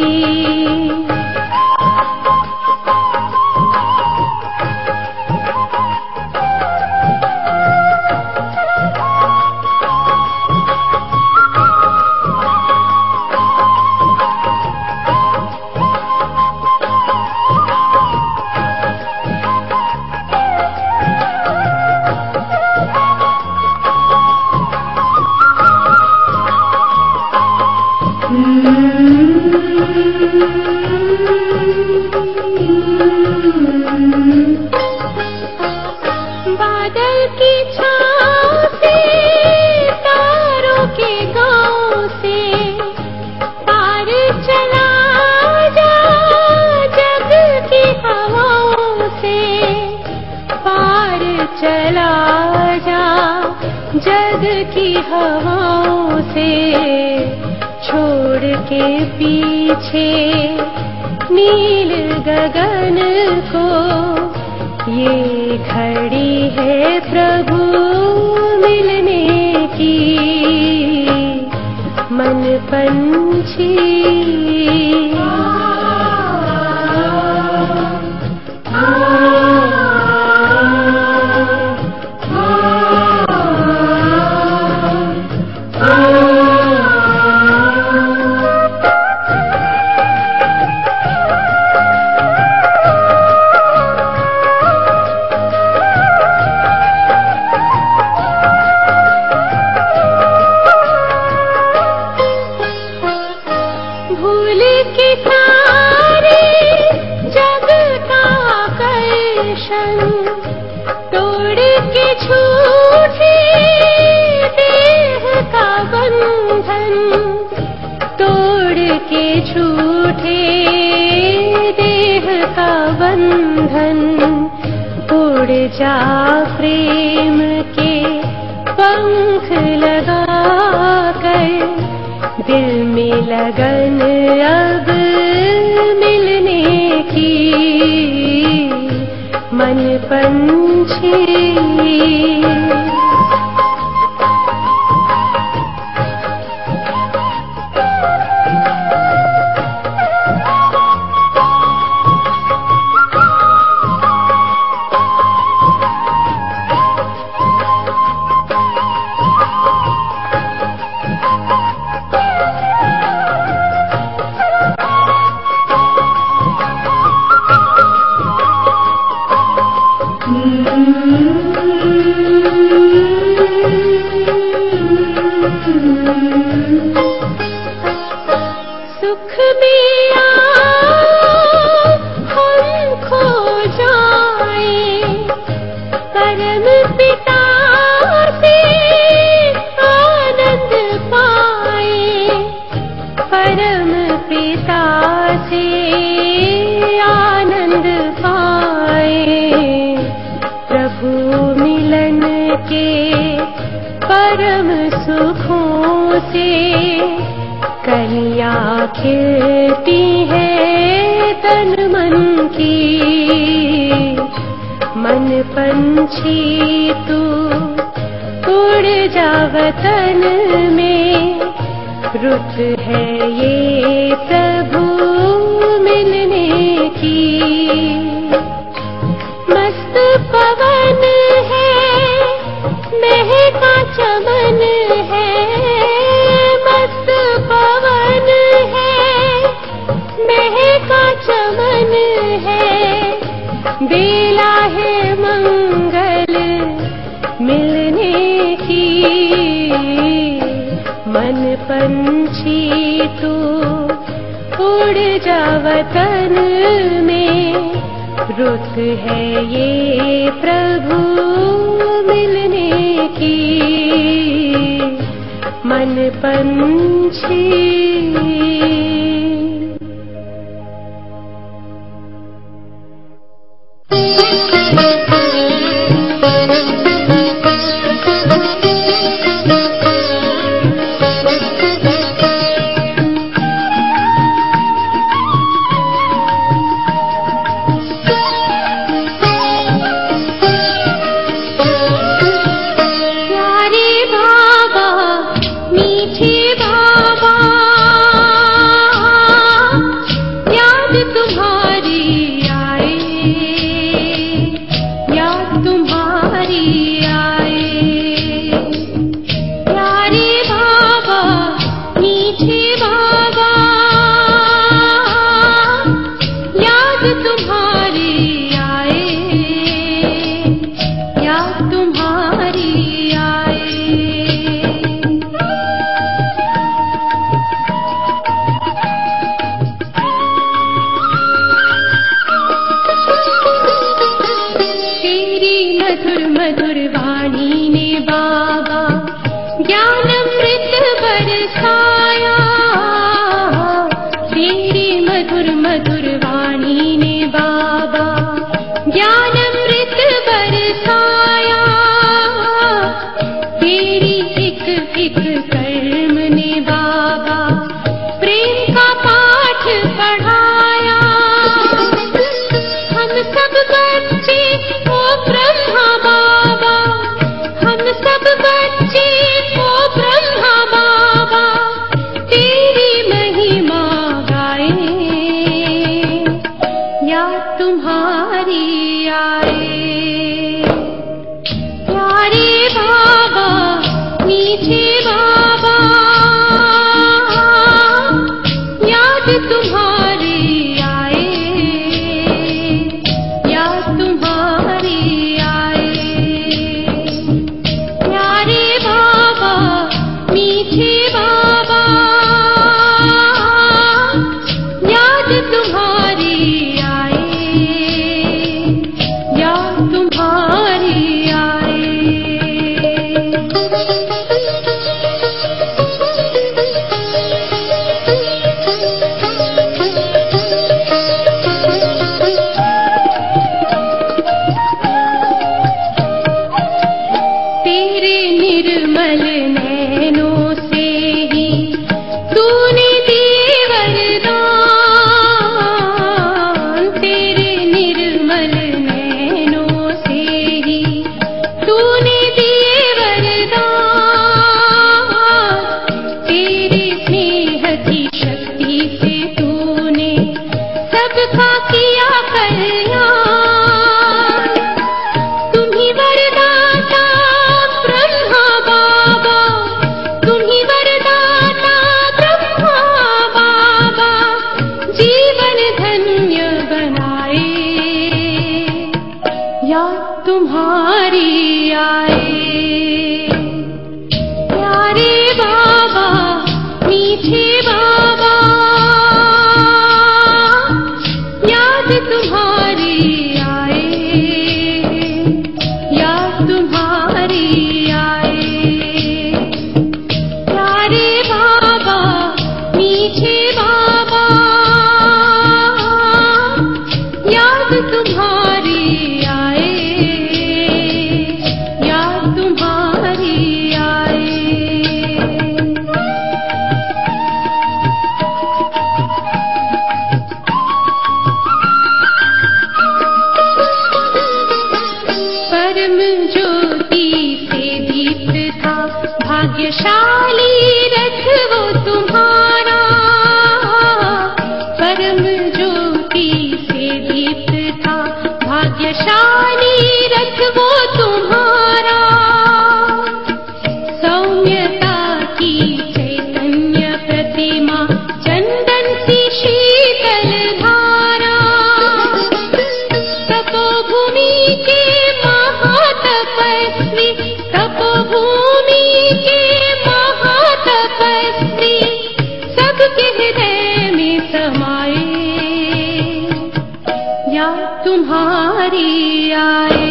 बादल की छाँव से, तारों के गाँव से, पार चला जा जग की हवाओं से, पार चला जा जग की हवाओं से। छोड़ के पीछे नील गगन को, ये घड़ी है प्रभु मिलने की। मन पंछी भूल के सारे जग का आकर्षण, तोड़ के छूटे देह का बंधन, तोड़ के छूटे देह का बंधन। उड़ जा प्रेम के पंख लगा कर, दिल में लगन अब मिलने की। मन पंछी सुख में आओ हम खो जाए, परम पिता से आनंद पाए, परम पिता से आनंद पाए। प्रभु मिलन के परम सुखों से कलियां खिलती है तन मन की। मन पंछी तू उड़ जा वतन में, रुत है ये प्रभु मिलने की। मस्त पवन है, महका चमन है, मस्त पवन है, महका चमन है, बेला है मंगल मिलने की। मन पंछी तू जा वतन में, रुत है ये प्रभु मिलने की, मन पंछी। तुम्हारी आए।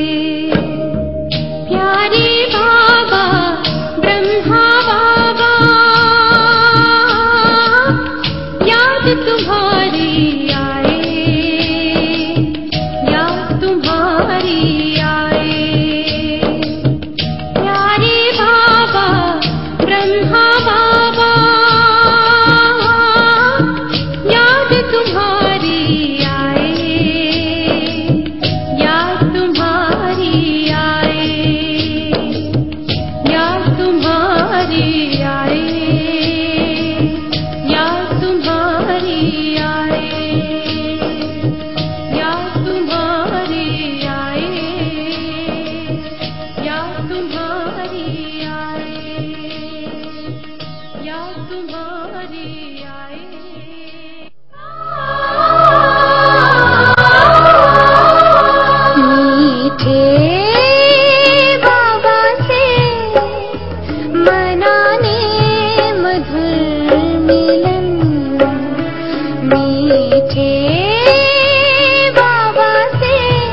प्यारे बाबा ब्रह्मा बाबा, याद तुम्हारी आए, याद तुम्हारी आए। प्यारे बाबा ब्रह्मा बाबा, याद तुम्हारी आए, याद तुम्हारी आए, याद तुम्हारी आए, याद तुम्हारी आए, याद तुम्हारी आए, याद तुम्हारी आए, याद तुम्हारी आए। मीठे बाबा से मनाने मधुर मिलन, मीठे बाबा से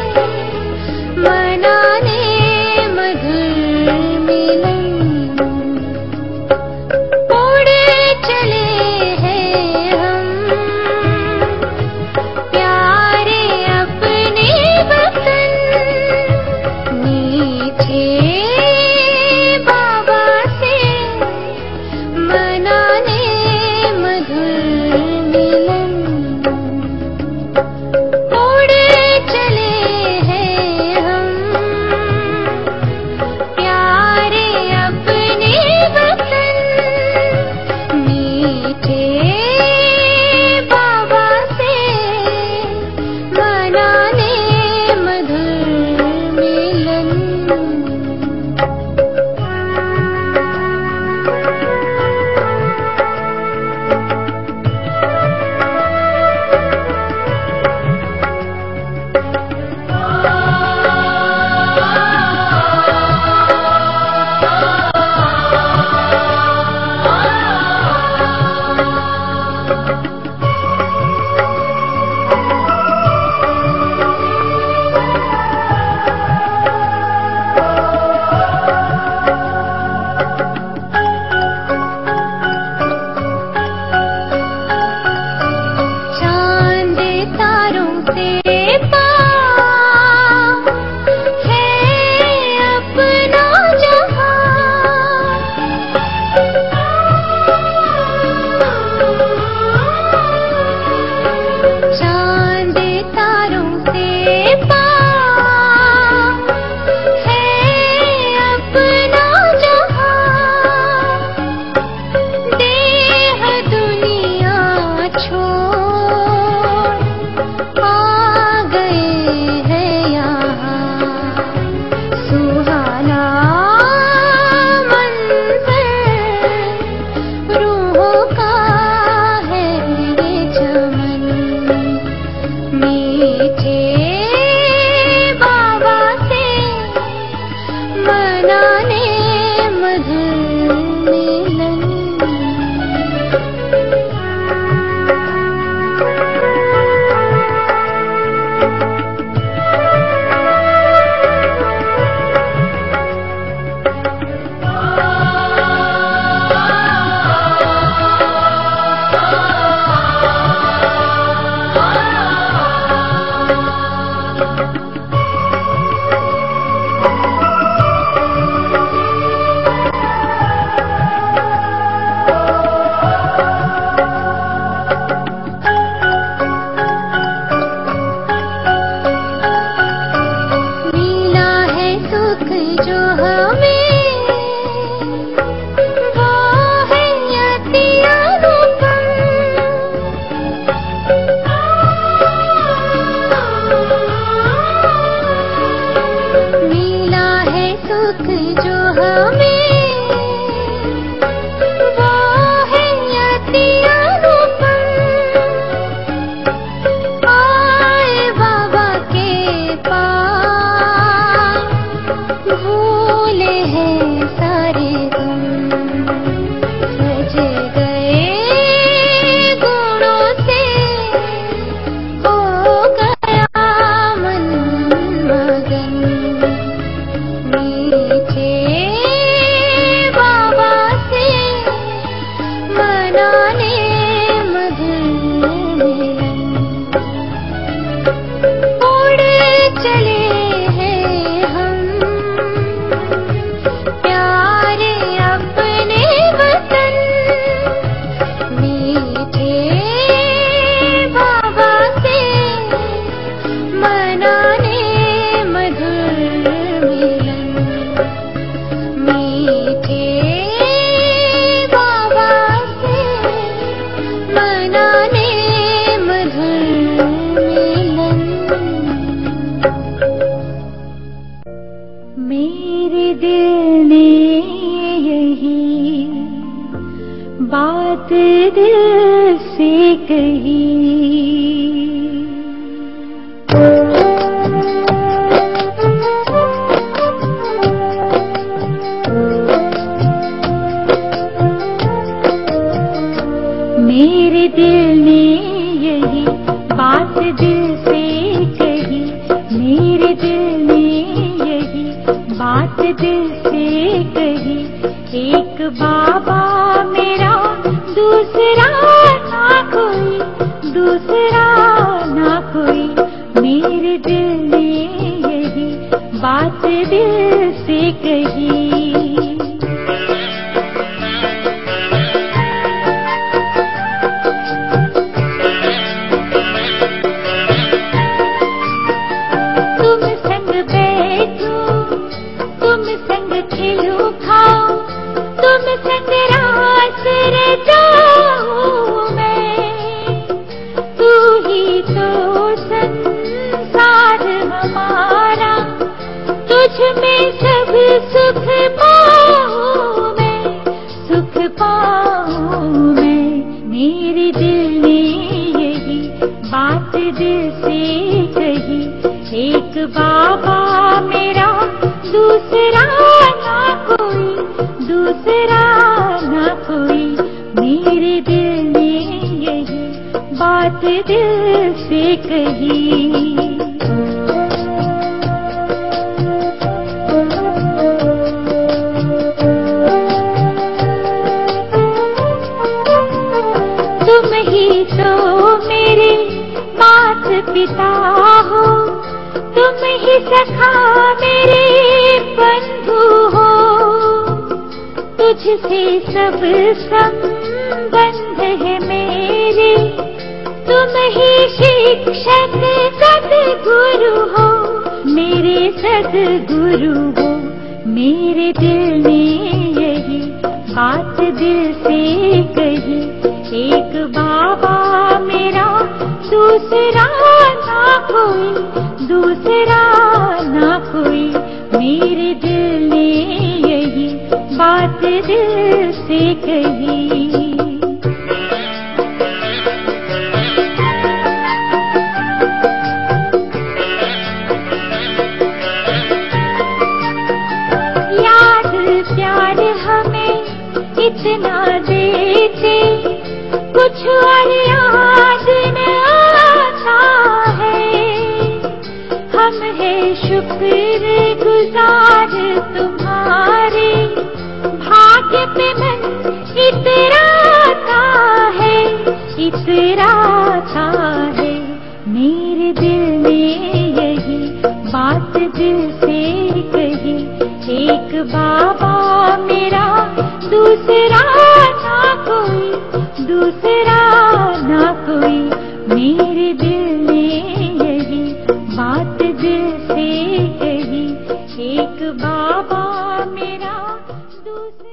मनाने मधुर मिलन। उड़ चले हैं हम प्यारे अपने वतन, मीठे बाबा से मनाने मधुर मिलन। उड़ चले हैं हम प्यारे अपने वतन, मीठे बाबा से मनाने मधुर मिलन। चांद तारों से पार है अपना जहां, यही। मेरे दिल ने यही बात दिल से कही, मेरे दिल ने यही बात दिल से कही। एक बाबा मेरा दूसरा ना कोई, दूसरा ना कोई। मेरे दिल ने यही बात दिल से कही। सुख पाऊं मैं, सुख पाऊं मैं। मेरे दिल ने यही बात दिल से कही। एक बाबा मेरा दूसरा ना कोई, दूसरा ना कोई। मेरे दिल ने यही बात दिल से कही। तुम ही तो मेरे मात पिता हो, तुम ही सखा मेरे बंधु हो। तुझसे सब संबंध है मेरे, तुम ही शिक्षक सद्गुरु हो, मेरे सद्गुरु हो। मेरे दिल ने यही बात दिल से कही। एक बाबा मेरा दूसरा ना कोई, दूसरा ना कोई। मेरे दिल ने यही बात दिल से कही। याद प्यार हमें इतना देते, कुछ और याद न आता है। हम है शुक्र गुजार तुम्हारे, भाग्य पे मन इतराता है, इतराता है। मेरे दिल ने यही बात दिल से कही। एक बाबा मेरा दूसरा ना कोई, दूसरा ना कोई। मेरे दिल ने यही बात दिल से कही। एक बाबा मेरा दूसरा।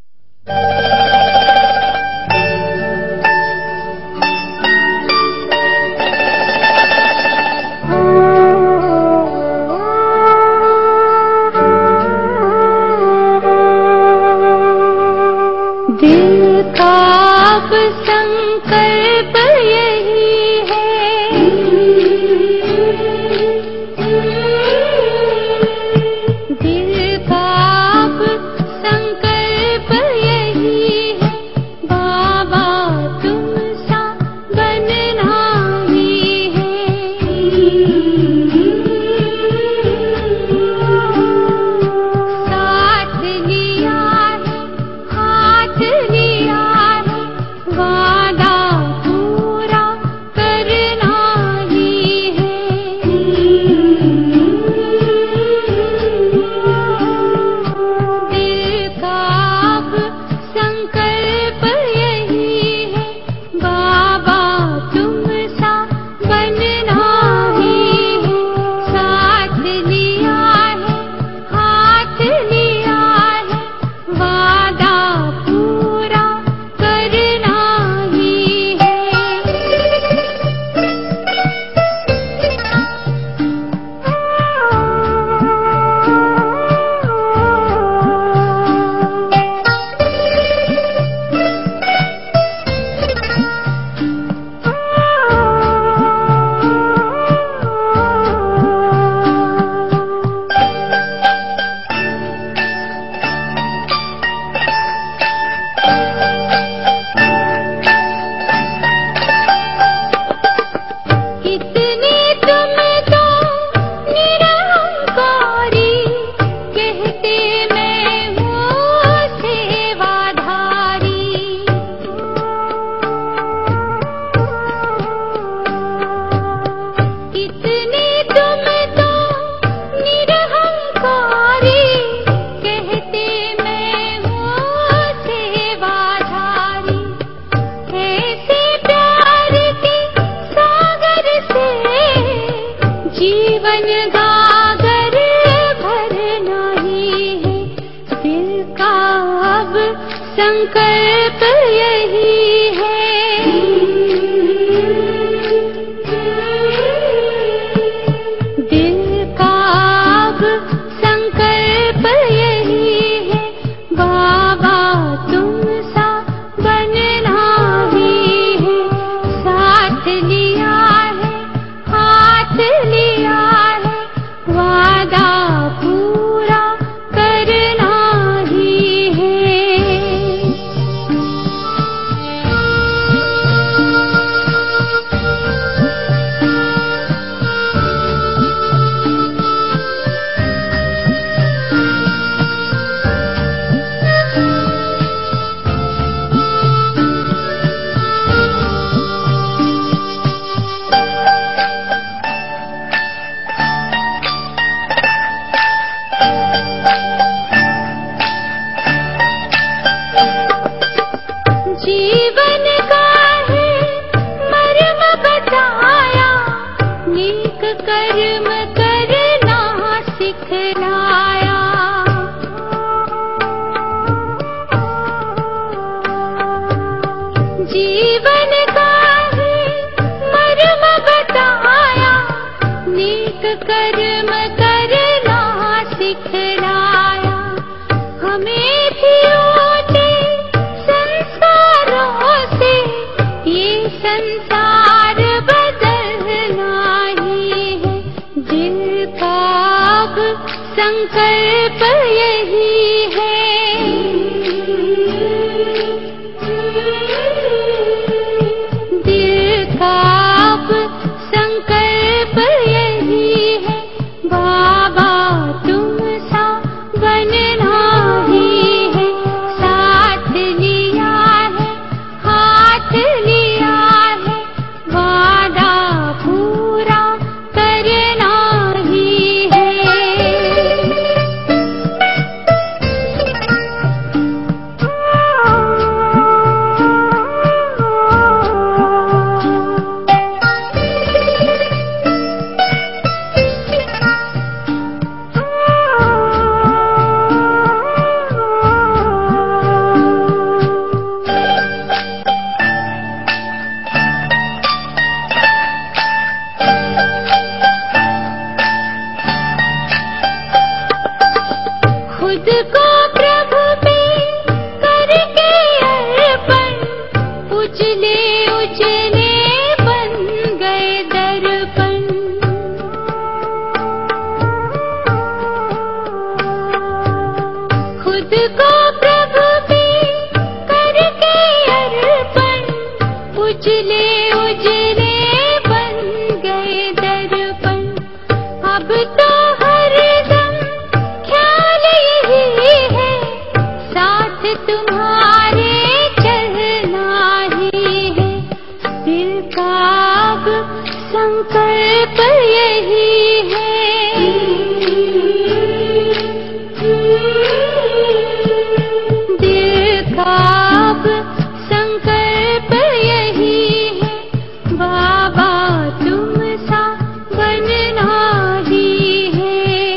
दिल का अब संकल्प यही है, दिल का अब संकल्प यही है। बाबा तुम सा बनना ही है। साथ लिया है, हाथ लिया है, संकल्प यही है। दिल का अब संकल्प यही है, बाबा तुम सा बनना ही है। साथ लिया है, हाथ लिया है, वादा पूरा करना ही है। जीवन का है मर्म बताया, नेक कर्म करना सिखलाया। जीवन का है मर्म बताया, नेक कर्म करना सिखलाया। हमें भी ऊंचे संस्कारों से ये संसार बदलना ही है। दिल का अब संकल्प यही है। दिल का अब संकल्प यही है, बाबा तुम सा बनना ही है। साथ लिया है, हाथ लिया है, वादा पूरा करना ही है। खुद को प्रभु पे करके अर्पण, उजले उजले बन गए दर्पण। खुद को प्रभु पे करके अर्पण, उजले उजले बन गए दर्पण। अब तो हरदम ख्याल यही है, साथ तुम्हारे चलना ही है। दिल का अब संकल्प यही है। दिल का अब संकल्प यही है, बाबा तुम सा बनना ही है।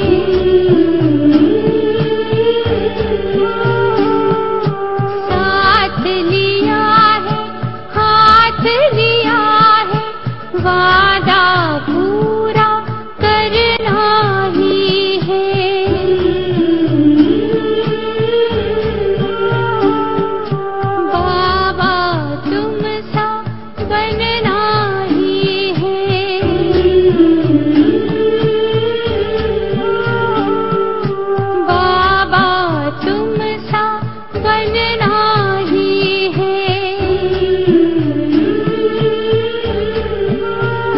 साथ लिया है, हाथ लिया है, वादा पूरा करना ही है। बाबा तुम सा बनना ही है। बाबा तुम सा बनना ही है।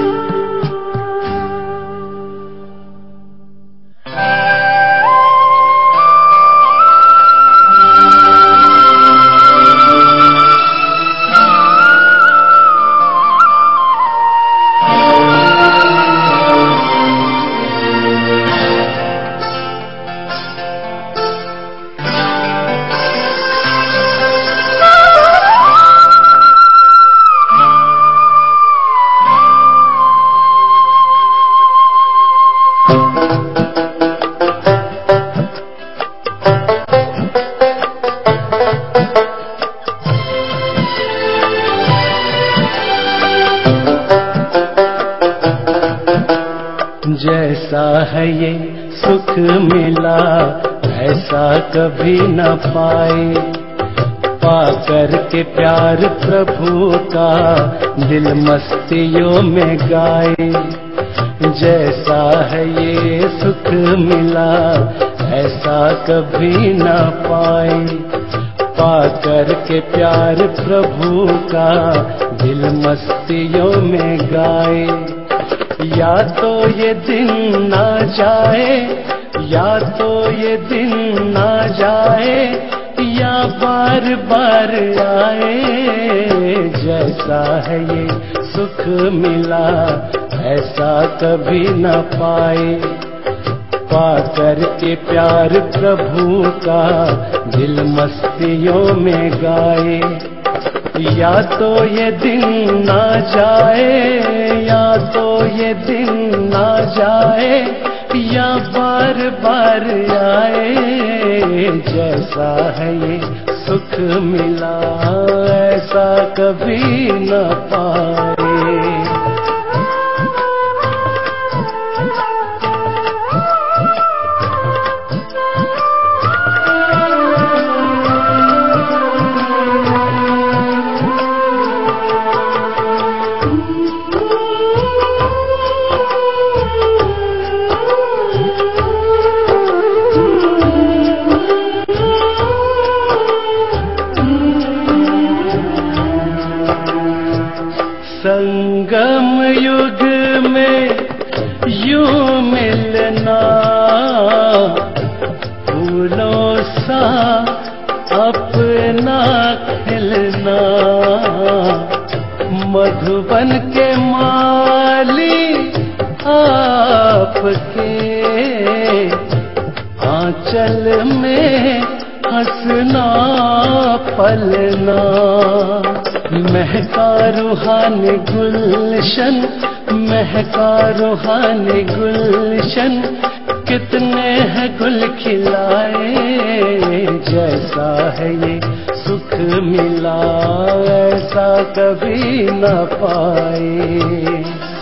जैसा है ये सुख मिला ऐसा कभी न पाए। पाकर के प्यार प्रभु का दिल मस्तियों में गाए। जैसा है ये सुख मिला ऐसा कभी न पाए। पाकर के प्यार प्रभु का दिल मस्तियों में गाए। या तो ये दिन ना जाए, या तो ये दिन ना जाए, या बार बार आए। जैसा है ये सुख मिला ऐसा कभी न पाए। पाकर के प्यार प्रभु का दिल मस्तियों में गाए। या तो ये दिन ना जाए, या तो ये दिन ना जाए, या बार बार आए। जैसा है ये सुख मिला ऐसा कभी न पाए। संगम युग में यूं मिलना, फूलों सा अपना खिलना। मधुबन के माली आपके आंचल में हंसना पलना। महका रूहानी गुलशन, महका रूहानी गुलशन, कितने हैं गुल खिलाए। जैसा है ये सुख मिला ऐसा कभी न पाए।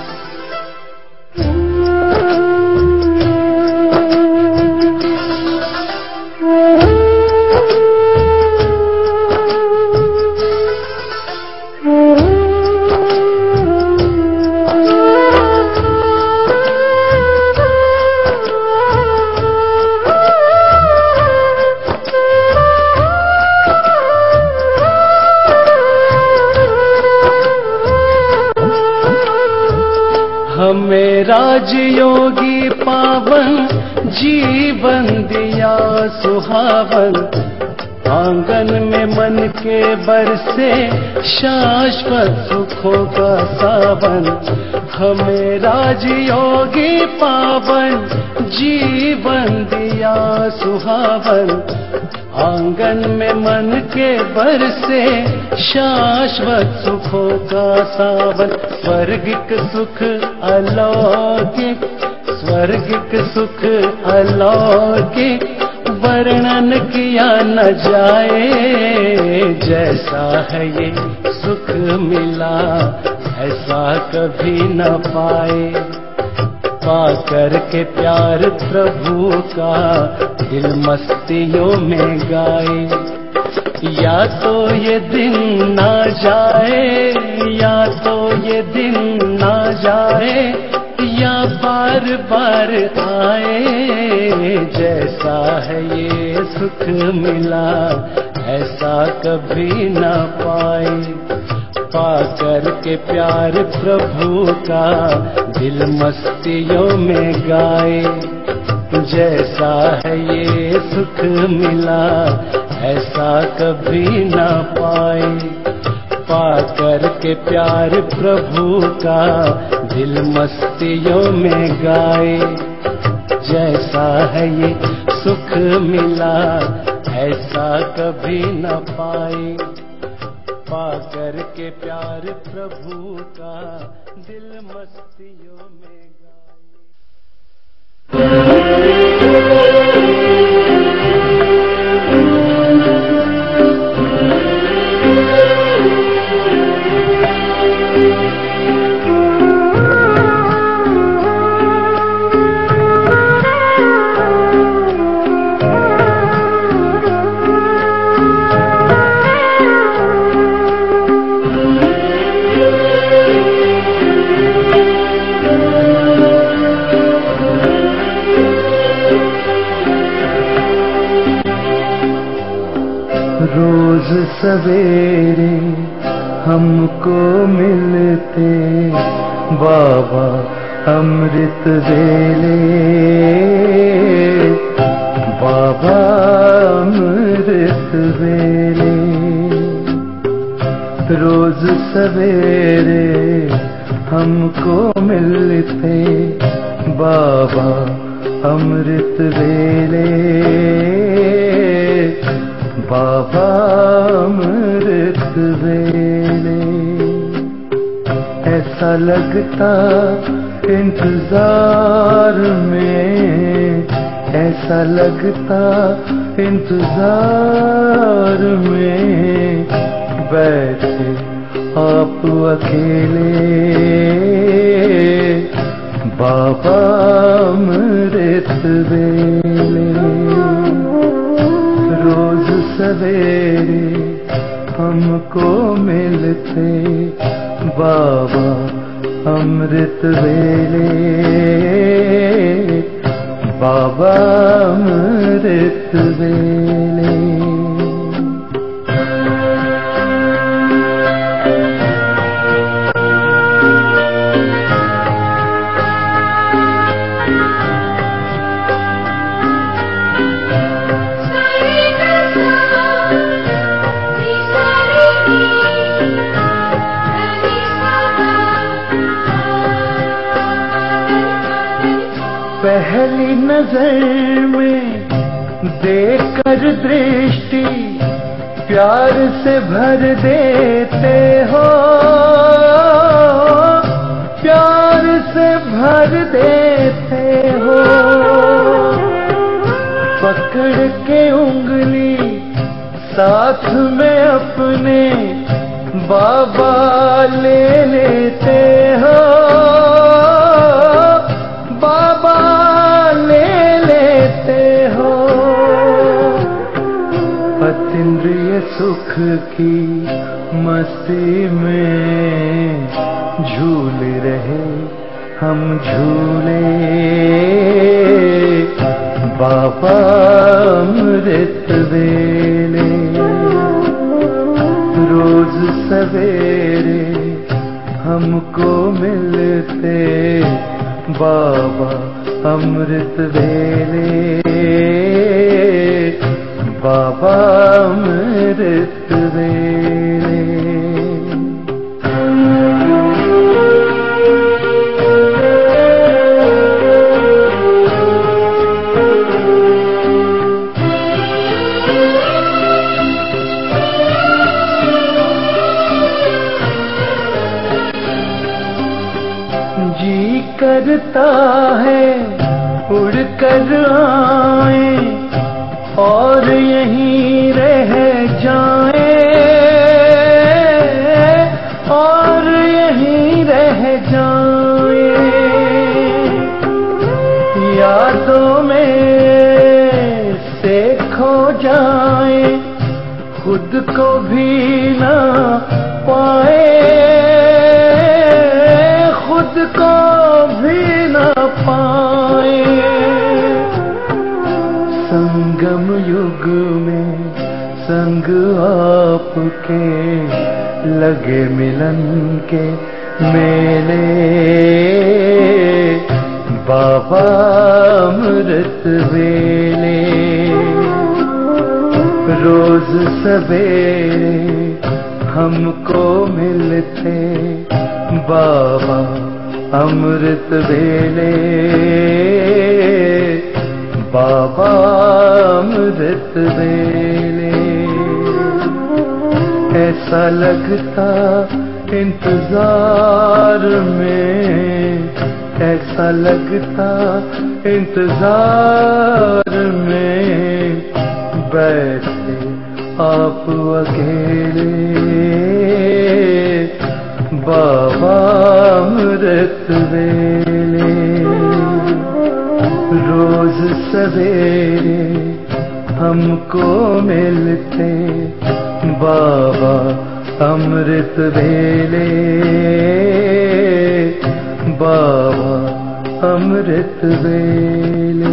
हमें राजयोगी पावन जीवन दिया सुहावन। आंगन में मन के बरसे शाश्वत सुखों का सावन। हमें राजयोगी पावन जीवन दिया सुहावन। आंगन में मन के बरसे शाश्वत सुखों का सावन। स्वर्गिक सुख अलौकिक, स्वर्गिक सुख अलौकिक, वर्णन किया न जाए। जैसा है ये सुख मिला ऐसा कभी न पाए। पाकर के प्यार प्रभु का दिल मस्तियों में गाए। या तो ये दिन ना जाए, या तो ये दिन ना जाए, या बार बार आए। जैसा है ये सुख मिला ऐसा कभी न पाए। पाकर के प्यार प्रभु का दिल मस्तियों में गाए। जैसा है ये सुख मिला ऐसा कभी न पाए। पाकर के प्यार प्रभु का दिल मस्तियों में गाए। जैसा है ये सुख मिला ऐसा कभी न पाए। पाकर के प्यार प्रभु का दिल मस्तियों में गाए। सवेरे हमको मिलते बाबा अमृत वेले, बाबा अमृत वेले। रोज सवेरे हमको मिलते बाबा अमृत वेले, बाबा अमृत वेले। ऐसा लगता इंतजार में, ऐसा लगता इंतजार में बैठे आप अकेले, बाबा अमृत वेले। रोज सवेरे हमको मिलते बाबा अमृत वेले, बाबा अमृत वेले। पहली नजर में देखकर दृष्टि प्यार से भर देते हो, प्यार से भर देते हो। पकड़ के उंगली साथ में अपने बाबा ले लेते हो, बाबा ले लेते हो। अतीन्द्रिय सुख की मस्ती में झूल रहे हम झूले, बाबा अमृत वेले। रोज सवेरे हमको मिलते बाबा अमृत वेले, बाबा अमृत वेले। जी करता है उड़कर आए और यहीं रह जाए, और यहीं रह जाए। यादों में से खो जाए, खुद को भी ना पाए, खुद को भी न पाए। संगम युग में संग आपके लगे मिलन के मेले, बाबा अमृत वेले। रोज सवेरे हमको मिलते बाबा अमृत वेले, बाबा अमृत वेले। ऐसा लगता इंतजार में, ऐसा लगता इंतजार में बैठे आप अकेले, बाबा अमृत वेले। रोज सवेरे हमको मिलते बाबा अमृत वेले, बाबा अमृत वेले।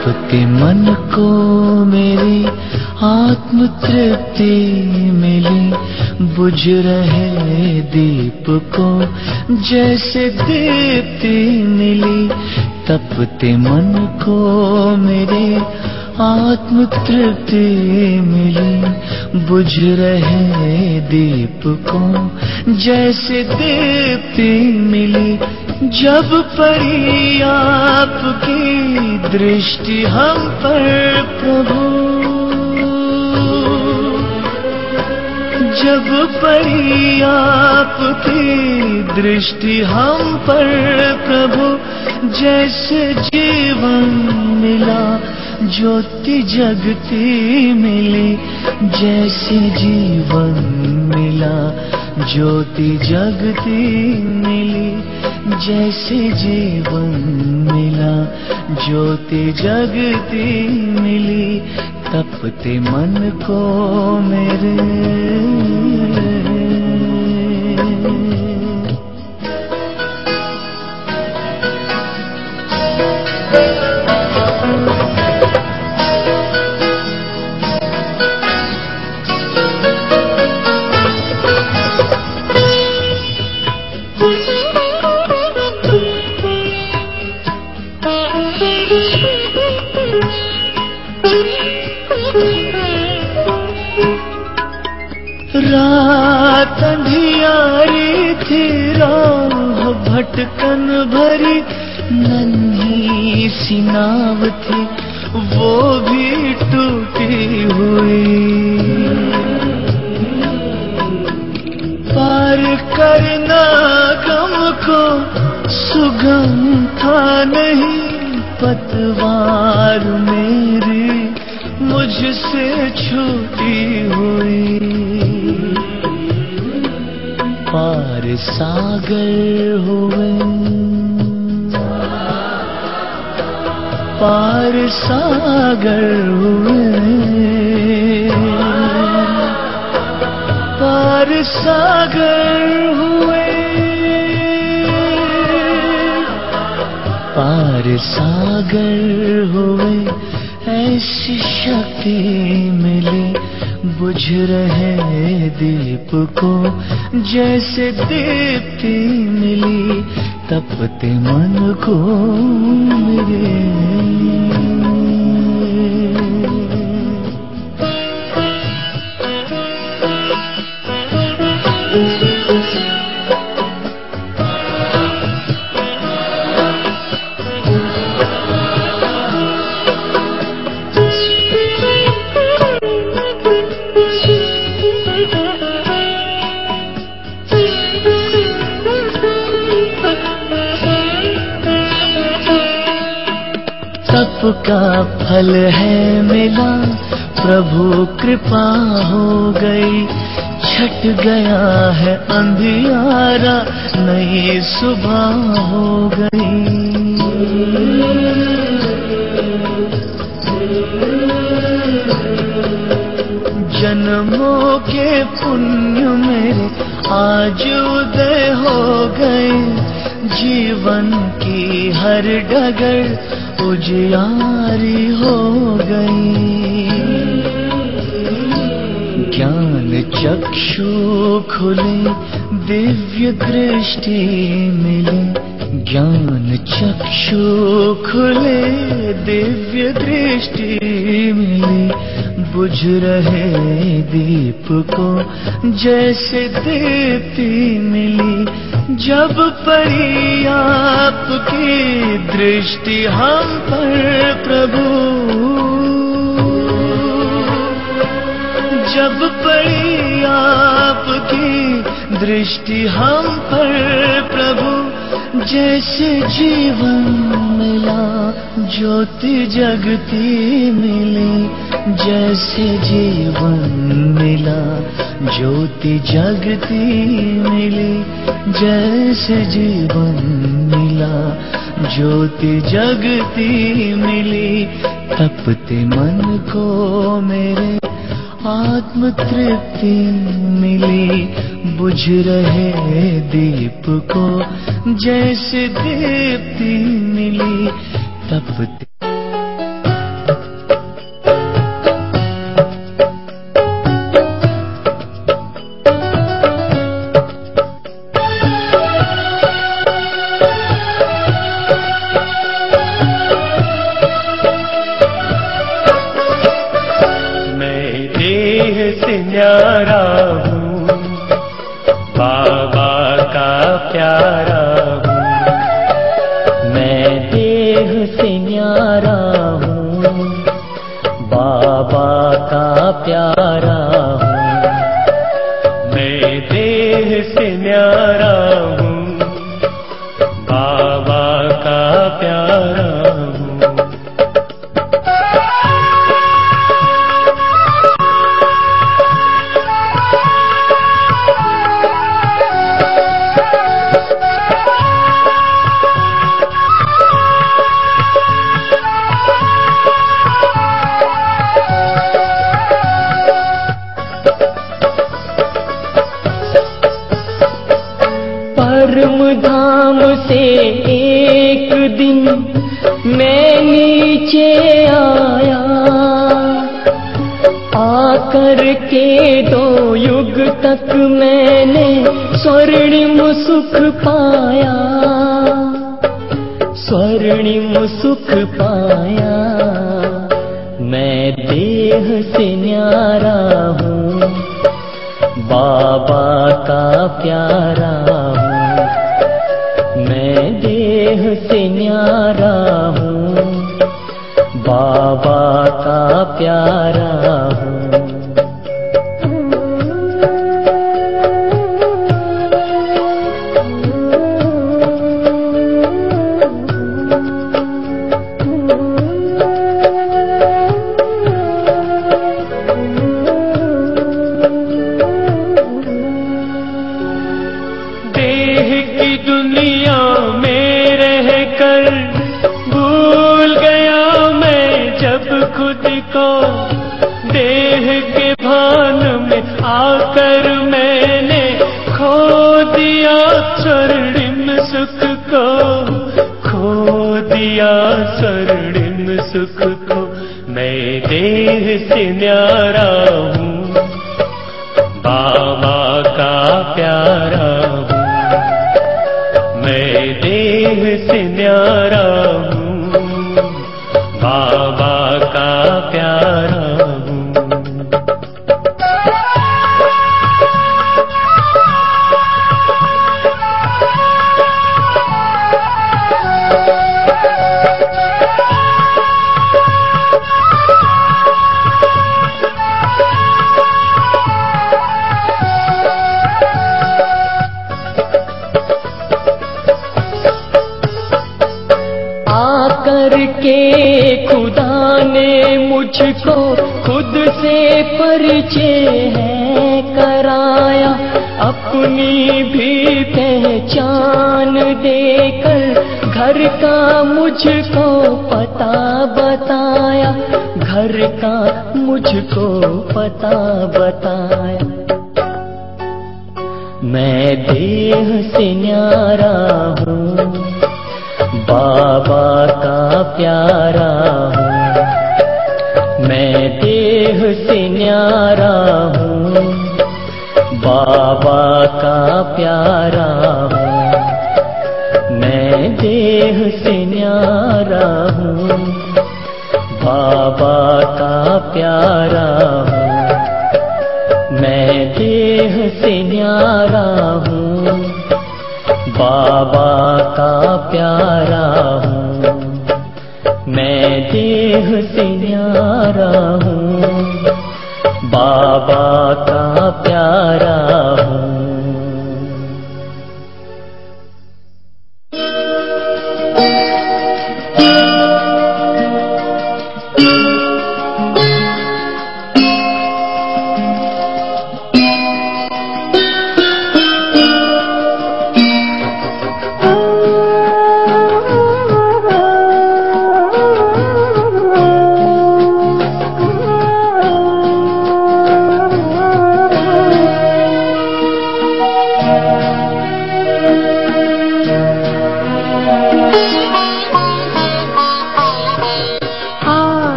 तपते मन को मेरी आत्म तृप्ति मिली। बुझ रहे दीप को जैसे दीप्ति मिली। तपते मन को मेरे आत्म तृप्ति मिली। बुझ रहे दीप को जैसे दीप्ति मिली। जब पड़ी आपकी दृष्टि हम पर प्रभु, जब पड़ी आपकी दृष्टि हम पर प्रभु, जैसे जीवन मिला ज्योति जगती मिली। जैसे जीवन मिला ज्योति जगती मिली। जैसे जीवन मिला ज्योति जगती मिली। तपते मन को मेरे रात अंधियारी थी, राह भटकन भरी, नन्ही सी नाव थी वो भी टूटी हुई। पार करना गम को सुगम था नहीं, पतवार मेरी मुझसे छूटी हुई। पार सागर हुए, पार सागर हुए, पार सागर हुए, पार सागर हुए। ऐसी शक्ति मिली बुझ रहे दीप को जैसे दीप्ति मिली। तपते मन को मेरे तप का फल है मिला, प्रभु कृपा हो गई। छट गया है अंधियारा, नई सुबह हो गई। जन्मों के पुण्य मेरे आज उदय हो गए। जीवन की हर डगर उजियारी हो गई। ज्ञान चक्षु खुले, दिव्य दृष्टि मिले। ज्ञान चक्षु खुले, दिव्य दृष्टि मिली। बुझ रहे दीप को जैसे दीप्ति मिली। जब पड़ी आपकी दृष्टि हम पर प्रभु, जब पड़ी आपकी दृष्टि हम पर प्रभु, जैसे जीवन मिला ज्योति जगती मिली। जैसे जीवन मिला ज्योति जगती मिली। जैसे जीवन मिला ज्योति जगती मिली। तपते मन को मेरे आत्म तृप्ति मिली। बुझ रहे दीप को जैसे दीप्ति मिली। तपते से न्यारा हूँ, बाबा का प्यारा हूँ। मैं देह से न्यारा हूँ, बाबा का प्यारा हूँ। मैं देह से न्यारा हूँ, बाबा का प्यारा हूँ। परम धाम से एक दिन मैं नीचे आया, आकर के दो युग तक मैंने स्वर्णिम सुख पाया, स्वर्णिम सुख पाया। मैं देह से न्यारा हूँ, बाबा का प्यारा हूँ। मैं देह से न्यारा हूँ, बाबा का प्यारा हूँ। देह के भान में आकर मैंने खो दिया स्वर्णिम सुख को, खो दिया स्वर्णिम सुख को। मैं देह से न्यारा हूँ, बाबा का प्यारा हूँ। मैं देह से न्यारा हूँ, बाबा का प्यारा हूँ। आकर के खुदा ने मुझको खुद से परिचय है कराया, अपनी भी पहचान देकर घर का मुझको पता बताया, घर का मुझको पता बताया। मैं देह से न्यारा हूँ, बाबा का प्यारा हूँ। मैं देह से न्यारा हूँ, बाबा का प्यारा हूँ। मैं देह से न्यारा हूँ, बाबा का प्यारा हूँ। मैं देह से न्यारा हूँ, बाबा का प्यारा हूँ। मैं देह से न्यारा हूँ, बाबा का प्यारा हूँ।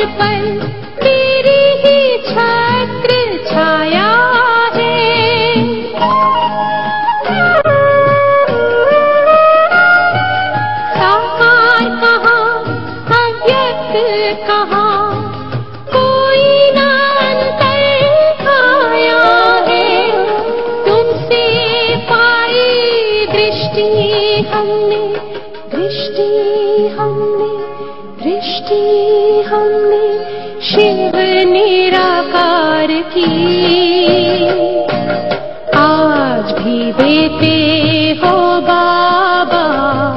पल तेरी ही छत्र छाया है। साकार कहाँ अव्यक्त कहाँ कोई ना अंतर आया है। तुमसे पाई दृष्टि हमने दृष्टि हमने दृष्टि हमने शिव निराकार की। आज भी देते हो बाबा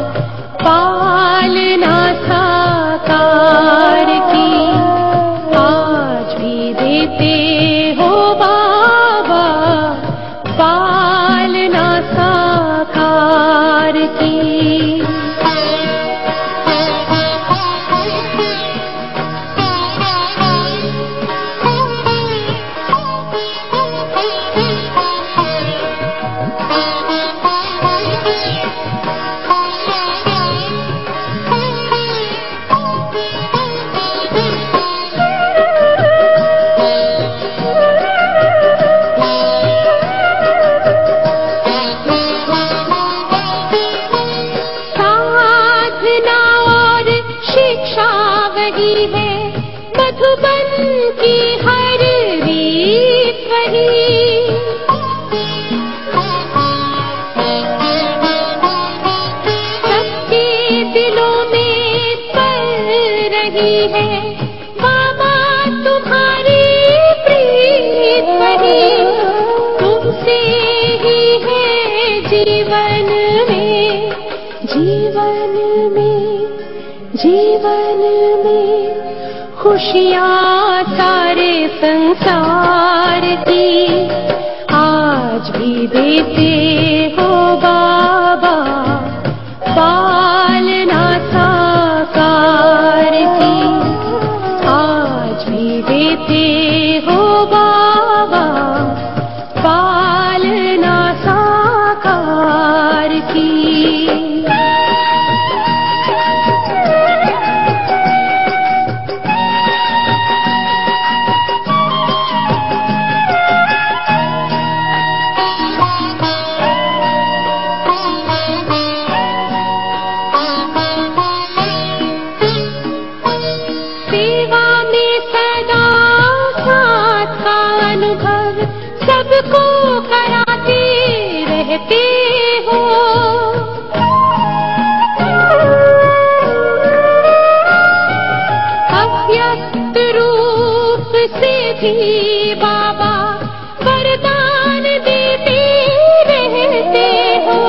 पालना साकार की। आज भी देते हो बाबा पालना साकार की। साधना और शिक्षा वही है, मधुबन की हर रीत वही। सबके दिलों में पल रही है बाबा तुम्हारी प्रीत वही। तुमसे ही है जीवन में जीवन में जीवन में खुशियाँ सारे संसार की। आज भी देते हो बाबा पालना साकार की। आज भी देते हो बाबा पालना साकार की। सेवा में सदा साथ का अनुभव सबको कराते रहते हो। अव्यक्त रूप से भी बाबा वरदान देते रहते हो।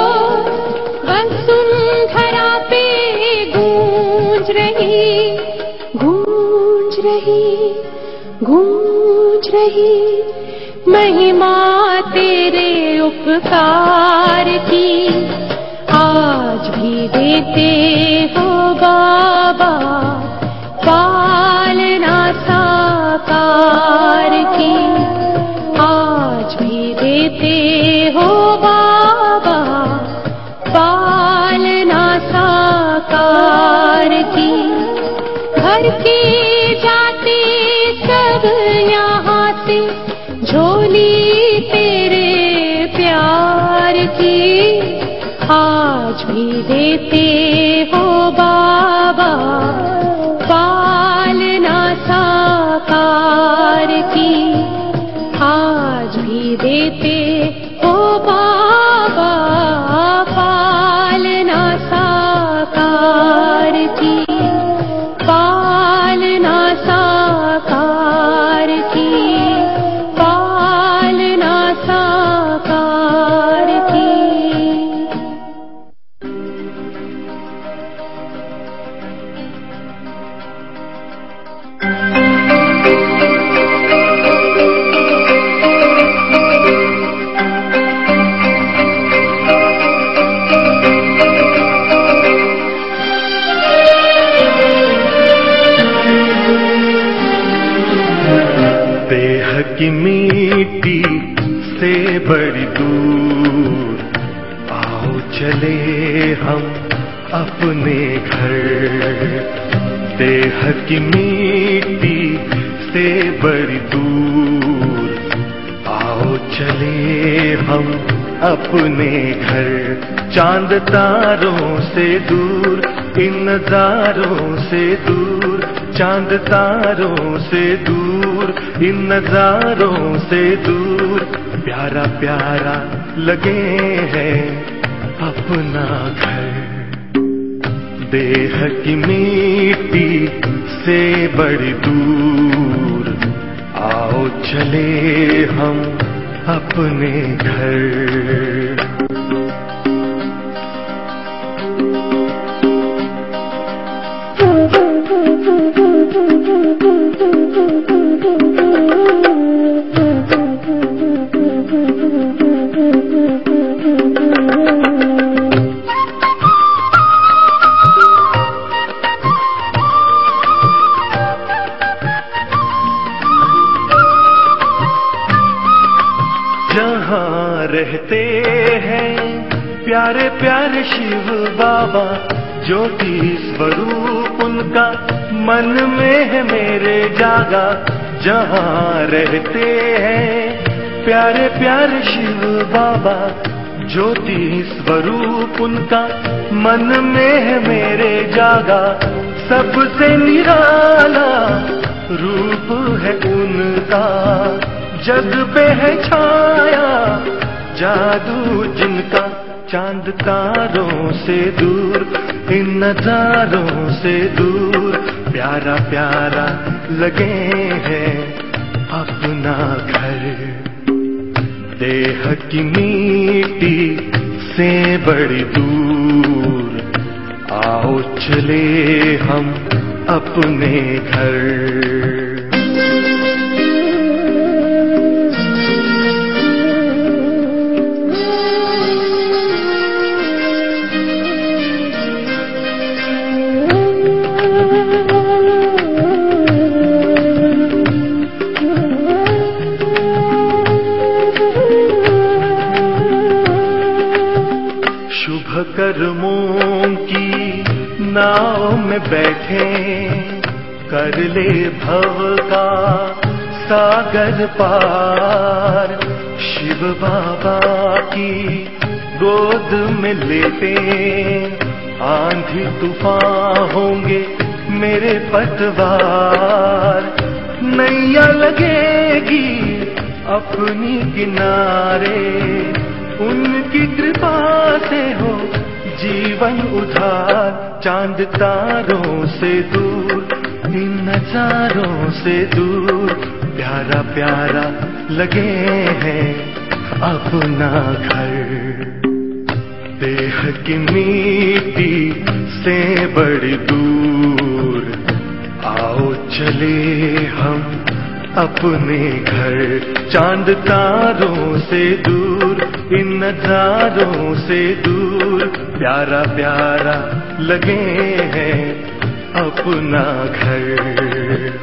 वसुंधरा पे गूंज रही गूंज रही गूंज रही महिमा तेरे उपकार की। आज भी देते हो बाबा पालना साकार की। आज भी देते हो बाबा पालना साकार की। घर के जाते सब यहाँ से झोली तेरे प्यार की। आज भी देते हो बाबा पालना साकार की। आज भी देते हो बाबा पालना साकार की। पालना साकार की। पालना साकार की। की मिट्टी से बड़ी दूर आओ चले हम अपने घर। देह की मिट्टी से बड़ी दूर, आओ चले हम अपने घर, चांद तारों से दूर, इन नजारों से दूर, चांद तारों से दूर, इन नजारों से दूर। प्यारा प्यारा लगे है अपना घर, देह की मिट्टी से बड़ी दूर, आओ चले हम अपने घर। जहाँ रहते हैं प्यारे प्यारे शिव बाबा, ज्योति स्वरूप उनका मन में है मेरे जागा। जहाँ रहते हैं प्यारे प्यारे शिव बाबा, ज्योति स्वरूप उनका मन में है मेरे जागा। सबसे निराला रूप है उनका, जग पे है छाया जादू जिनका। चांद तारों से दूर, इन नजारों से दूर, प्यारा प्यारा लगे है अपना घर, देह की मिट्टी से बड़ी दूर, आओ चले हम अपने घर। कर्मों की नाव में बैठे, कर ले भव का सागर पार। शिव बाबा की गोद में लेटे, आंधी तूफान होंगे मेरे पतवार। नैया लगेगी अपनी किनारे, उनकी कृपा से हो जीवन उधार। चांद तारों से दूर, इन नजारों से दूर, प्यारा प्यारा लगे हैं अपना घर, देह की मिट्टी से बड़ी दूर, आओ चले हम अपने घर। चांद तारों से दूर, इन नजारों से दूर, प्यारा प्यारा लगे हैं अपना घर।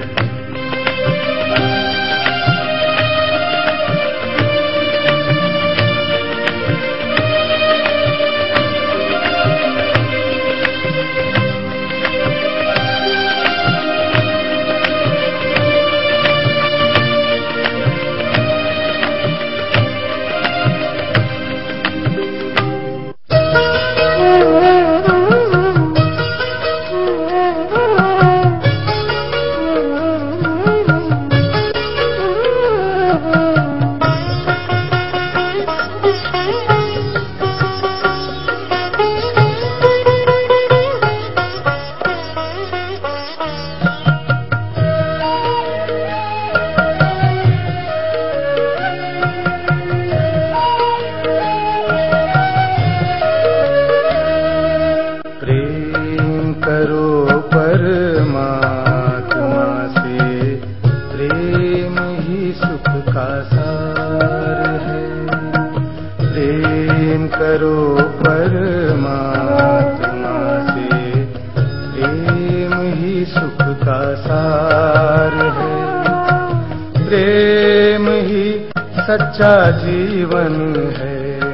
सच्चा जीवन है,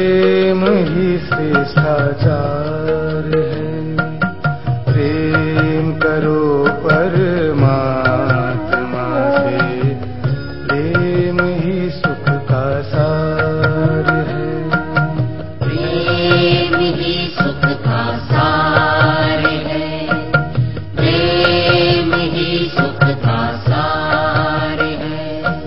प्रेम ही श्रेष्ठाचार है। प्रेम करो परमात्मा से, प्रेम ही सुख का सार है। प्रेम ही सुख का सार है, प्रेम ही सुख का सार है।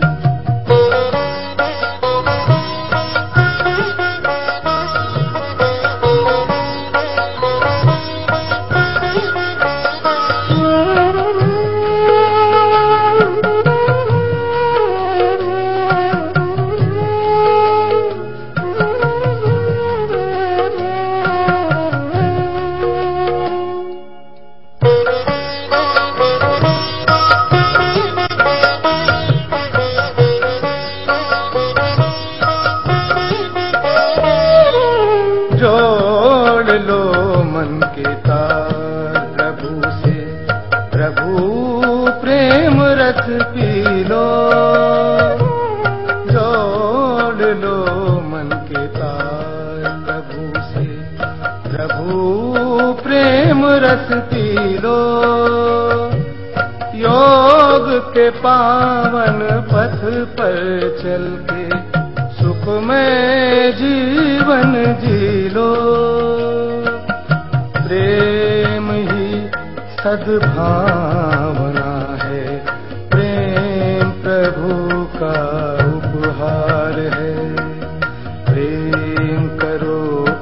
जोड़ लो मन के तार प्रभु से, प्रभु प्रेम रस पी लो। जोड़ लो मन के तार प्रभु से, प्रभु प्रेम रस पी लो। योग के पावन पथ पर चल के सुखमय जीवन जी लो। प्रेम ही सद्भावना है, प्रेम प्रभु का उपहार है। प्रेम करो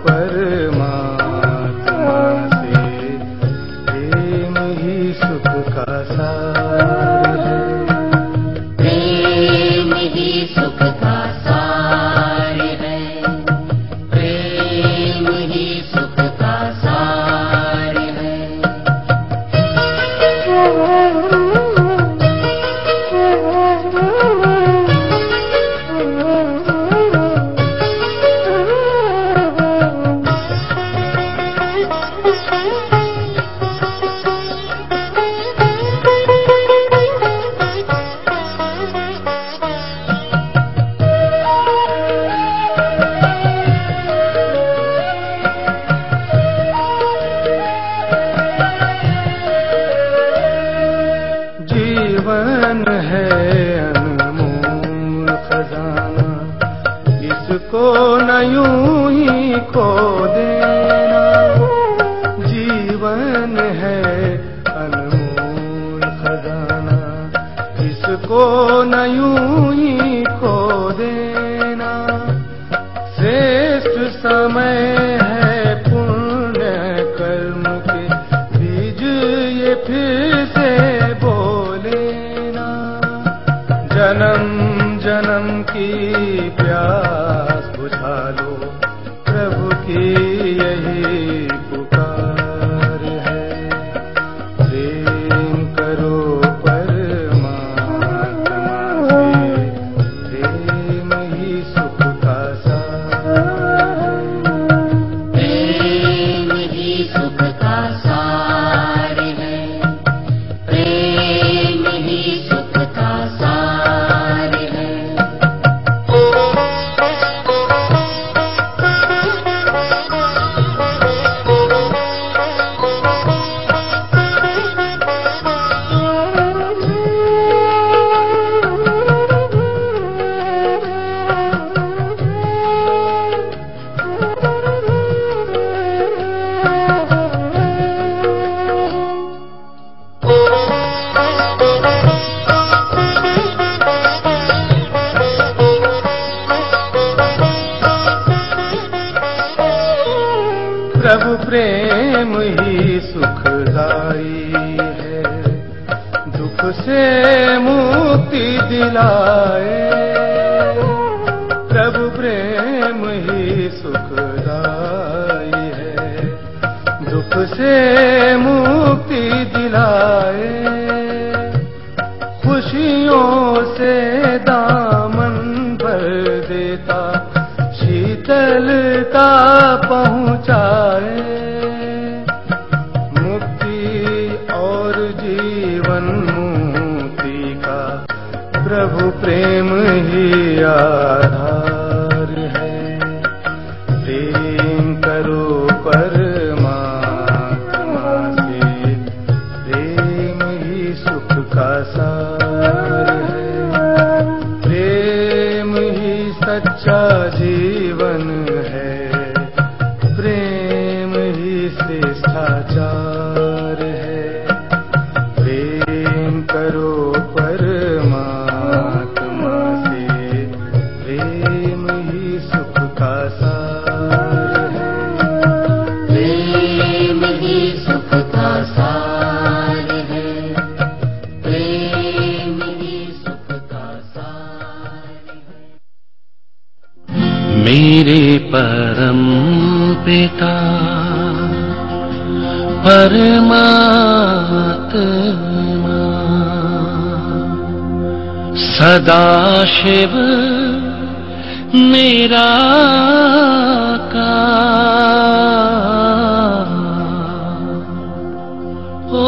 परमात्मा से, प्रेम ही सुख का सार है। प्रेम ही सुख का सार है, प्रेम ही सुख का सार है। जीवन है अनमोल खजाना, इसको न यूं ही खो देना। जीवन है अनमोल खजाना, इसको न यूं ही खो देना। श्रेष्ठ समय है पुण्य कर्म के बीज ये फिर से बोलेना। जन्म जन्म की प्यास बुझा लो, प्रभु की यही पुकार है। प्रेम करो परमात्मा से, प्रेम ही सुख का सार है। प्रेम ही सुख का सार है, प्रेम ही सुख का सार है। प्रभु प्रेम ही सुखदाई है, दुख से मुक्ति दिलाए। प्रभु प्रेम ही सुखदाई है, दुख से मुक्ति दिलाए। खुशियों से दामन भर देता, शीतलता पहुँचाए। मुक्ति और जीवन मुक्ति का प्रभु प्रेम ही आधार है। प्रेम करो परमात्मा से, प्रेम जीवन है, प्रेम ही श्रेष्ठाचार है। प्रेम करो परमात्मा से, प्रेम ही सुख का सार है। प्रेम ही सुख का सार है, प्रेम ही सुख का सार है। मेरे परम पिता परमात्मा सदाशिव निराकार, ओ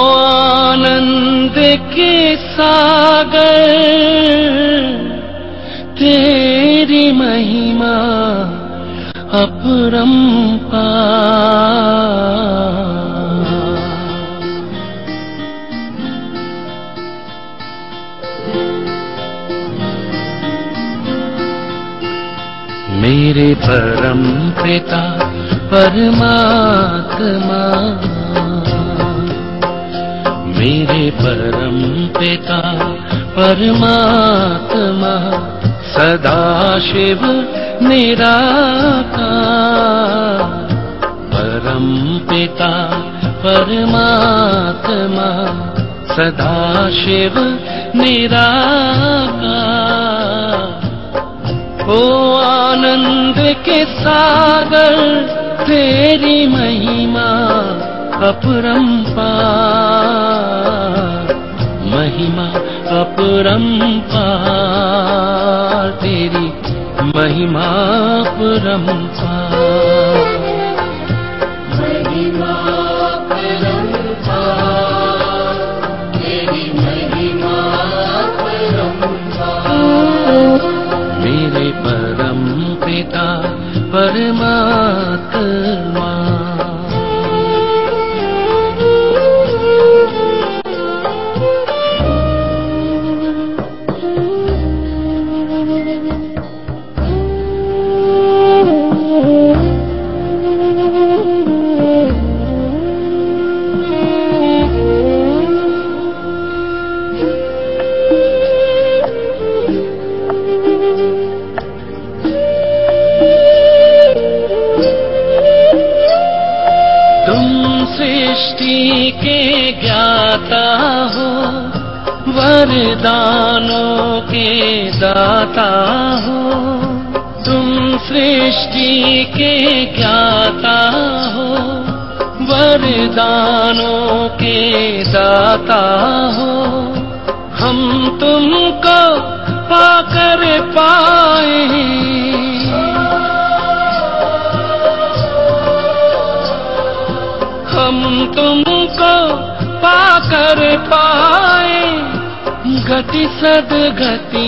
आनंद के सागर तेरी महिमा अपरंपार। मेरे परम पिता परमात्मा, मेरे परम पिता परमात्मा सदाशिव निराकार, परम पिता परमात्मा सदाशिव निराकार। ओ आनंद के सागर तेरी महिमा अपरंपार, महिमा अपरंपार, तेरी महिमा अपरंपार। महिमा अपरंपार, तेरी महिमा अपरंपार। मेरे परम पिता परमात्मा। के ज्ञाता हो, वरदानों के दाता हो। तुम सृष्टि के ज्ञाता हो, वरदानों के दाता हो। हम तुमको पाकर पाए, हम तुमको पाकर पाए, गति सदगति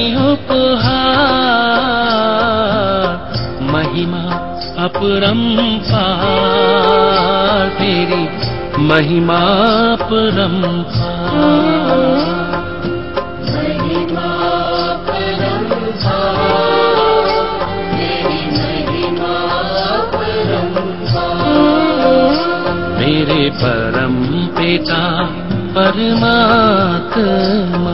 उपहार। महिमा अपरंपार, तेरी महिमा अपरंपार। मेरे परम पिता परमात्मा।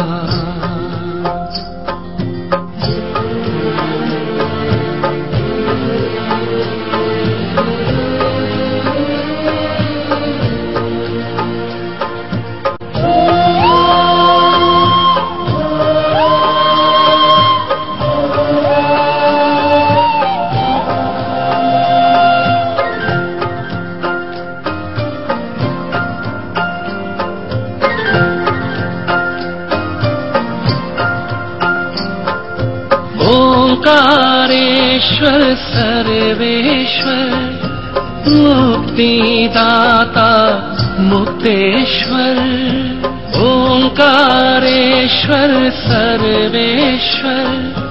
ओंकारेश्वर सर्वेश्वर, मुक्तिदाता मुक्तेश्वर। ओंकारेश्वर सर्वेश्वर,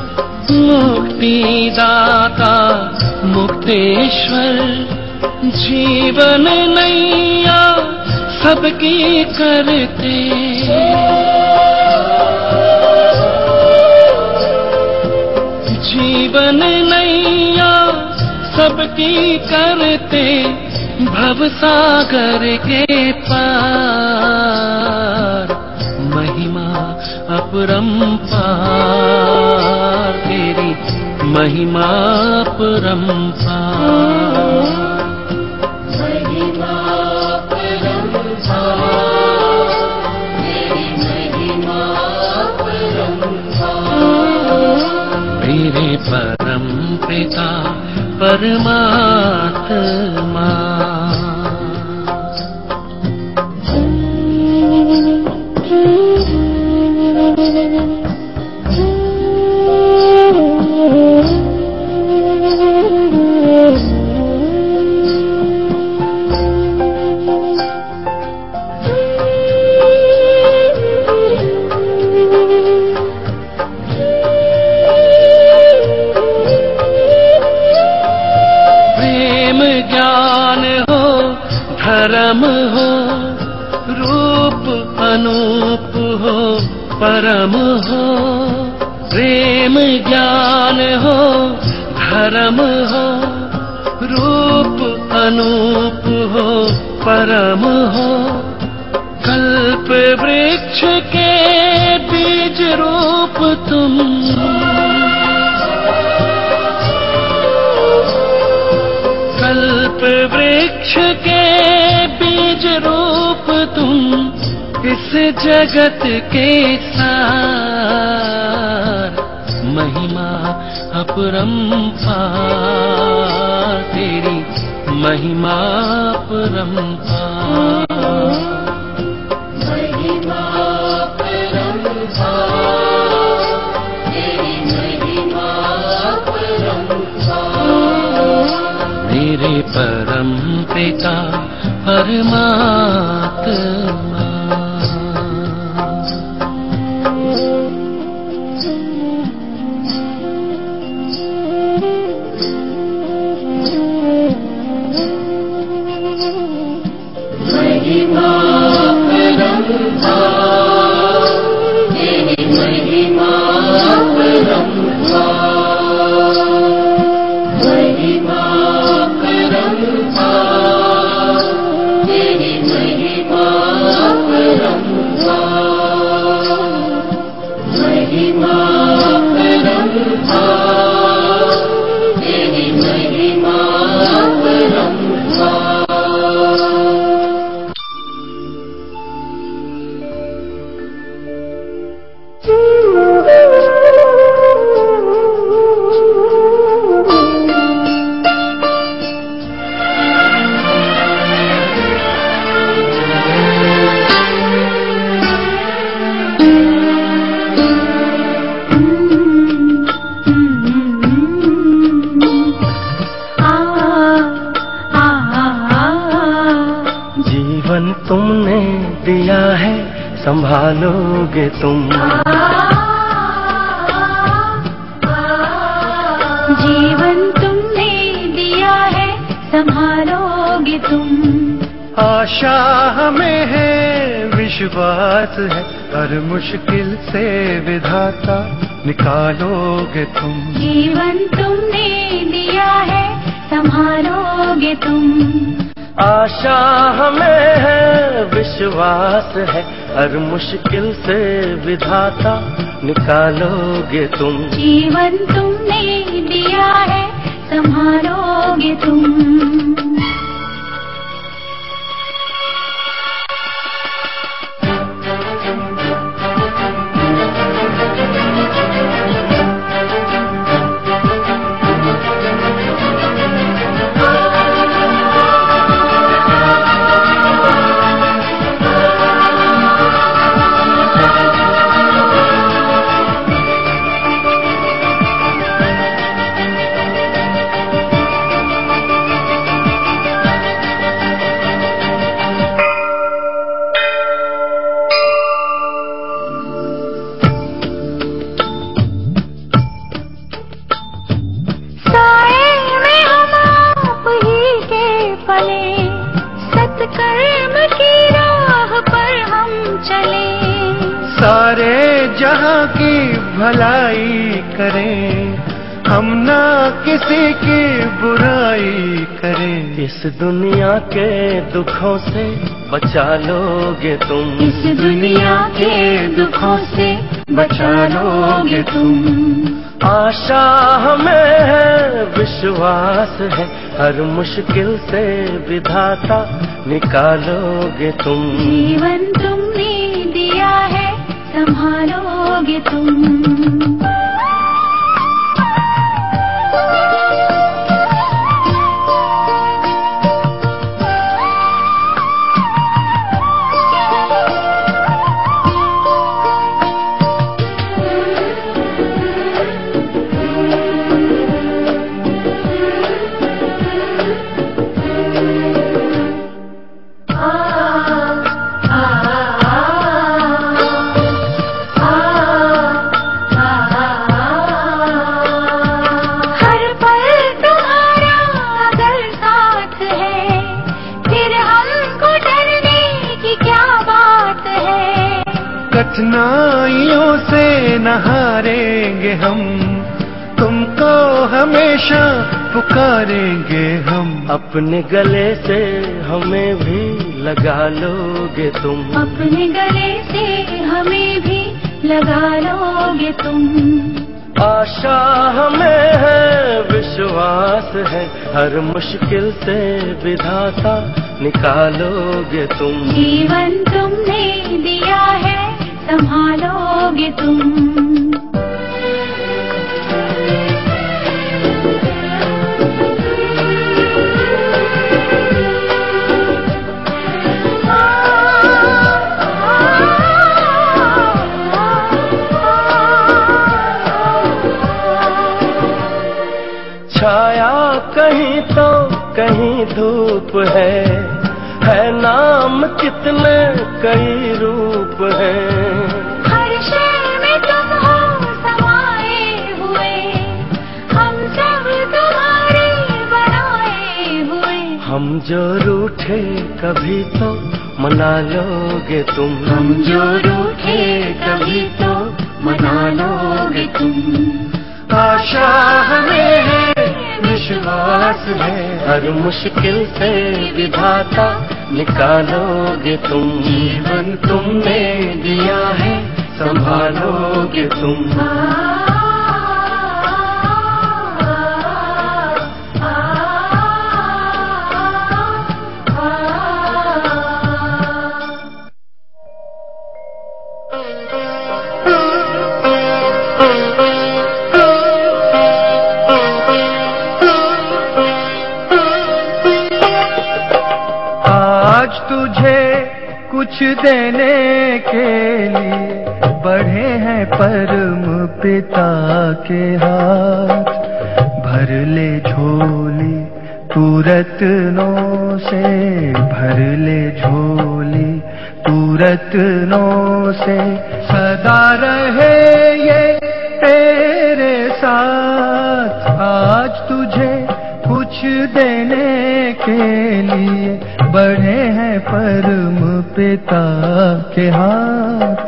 मुक्तिदाता मुक्तेश्वर। जीवन नैया सबकी करते, जीवन जीवन नैया सबकी करते भव सागर के पार, महिमा अपरंपार तेरी महिमा अपरंपार। महिमा अपरंपार तेरी महिमा अपरंपार। मेरे परम पिता परमात्मा। धर्म हो रूप अनूप हो परम हो, प्रेम ज्ञान हो धर्म हो रूप अनूप हो परम हो। कल्प वृक्ष के बीज रूप तुम, कल्प वृक्ष के बीज रूप तुम, इस जगत के सार, महिमा अपरंपार तेरी महिमा अपरंपार। महिमा अपरंपार तेरी महिमा अपरंपार। मेरे परम पिता परमात्मा। महिमा अपरंपार तेरी महिमा अपरंपार। महिमा अपरंपार तेरी महिमा अपरंपार। महिमा अपरंपार तेरी महिमा अपरंपार। जीवन तुमने दिया है संभालोगे तुम, जीवन तुमने दिया है संभालोगे तुम। आशा हमें है विश्वास है हर मुश्किल से विधाता निकालोगे तुम। जीवन तुमने दिया है संभालोगे तुम। आशा हमें है विश्वास है हर मुश्किल से विधाता निकालोगे तुम। जीवन तुमने दिया है संभालोगे तुम। सारे जहां की भलाई करें हम ना किसी की बुराई करें। इस दुनिया के दुखों से बचा लोगे तुम, इस दुनिया के दुखों से बचा लोगे तुम। आशा हमें है, विश्वास है, हर मुश्किल से विधाता निकालोगे तुम। जीवन तुमने दिया है, संभालोगे तुम। कठिनाइयों से न हारेंगे हम, तुमको हमेशा पुकारेंगे हम। अपने गले से हमें भी लगा लोगे तुम, अपने गले से हमें भी लगा लोगे तुम। आशा हमें है, विश्वास है, हर मुश्किल से विधाता निकालोगे तुम। जीवन तुमने दिया है, संभालोगे तुम। छाया कहीं तो कहीं धूप है, है नाम कितने कई रूप हैं। हर शय में तुम हो समाए हुए, हम सब तुम्हारे बनाए हुए। हम जो रूठे कभी तो मना लोगे तुम, हम जो रूठे कभी तो मना लोगे तुम। आशा हमें है, विश्वास है, हर मुश्किल से विधाता निकालोगे तुम। जीवन तुमने दिया है, संभालोगे तुम। आज तुझे कुछ देने के लिए बढ़े हैं परम पिता के हाथ। भर ले झोली तू रत्नों से, भर ले झोली तू रत्नों से। सदा रहे ये तेरे साथ। आज तुझे कुछ देने के लिए बढ़े हैं परम पिता के हाथ।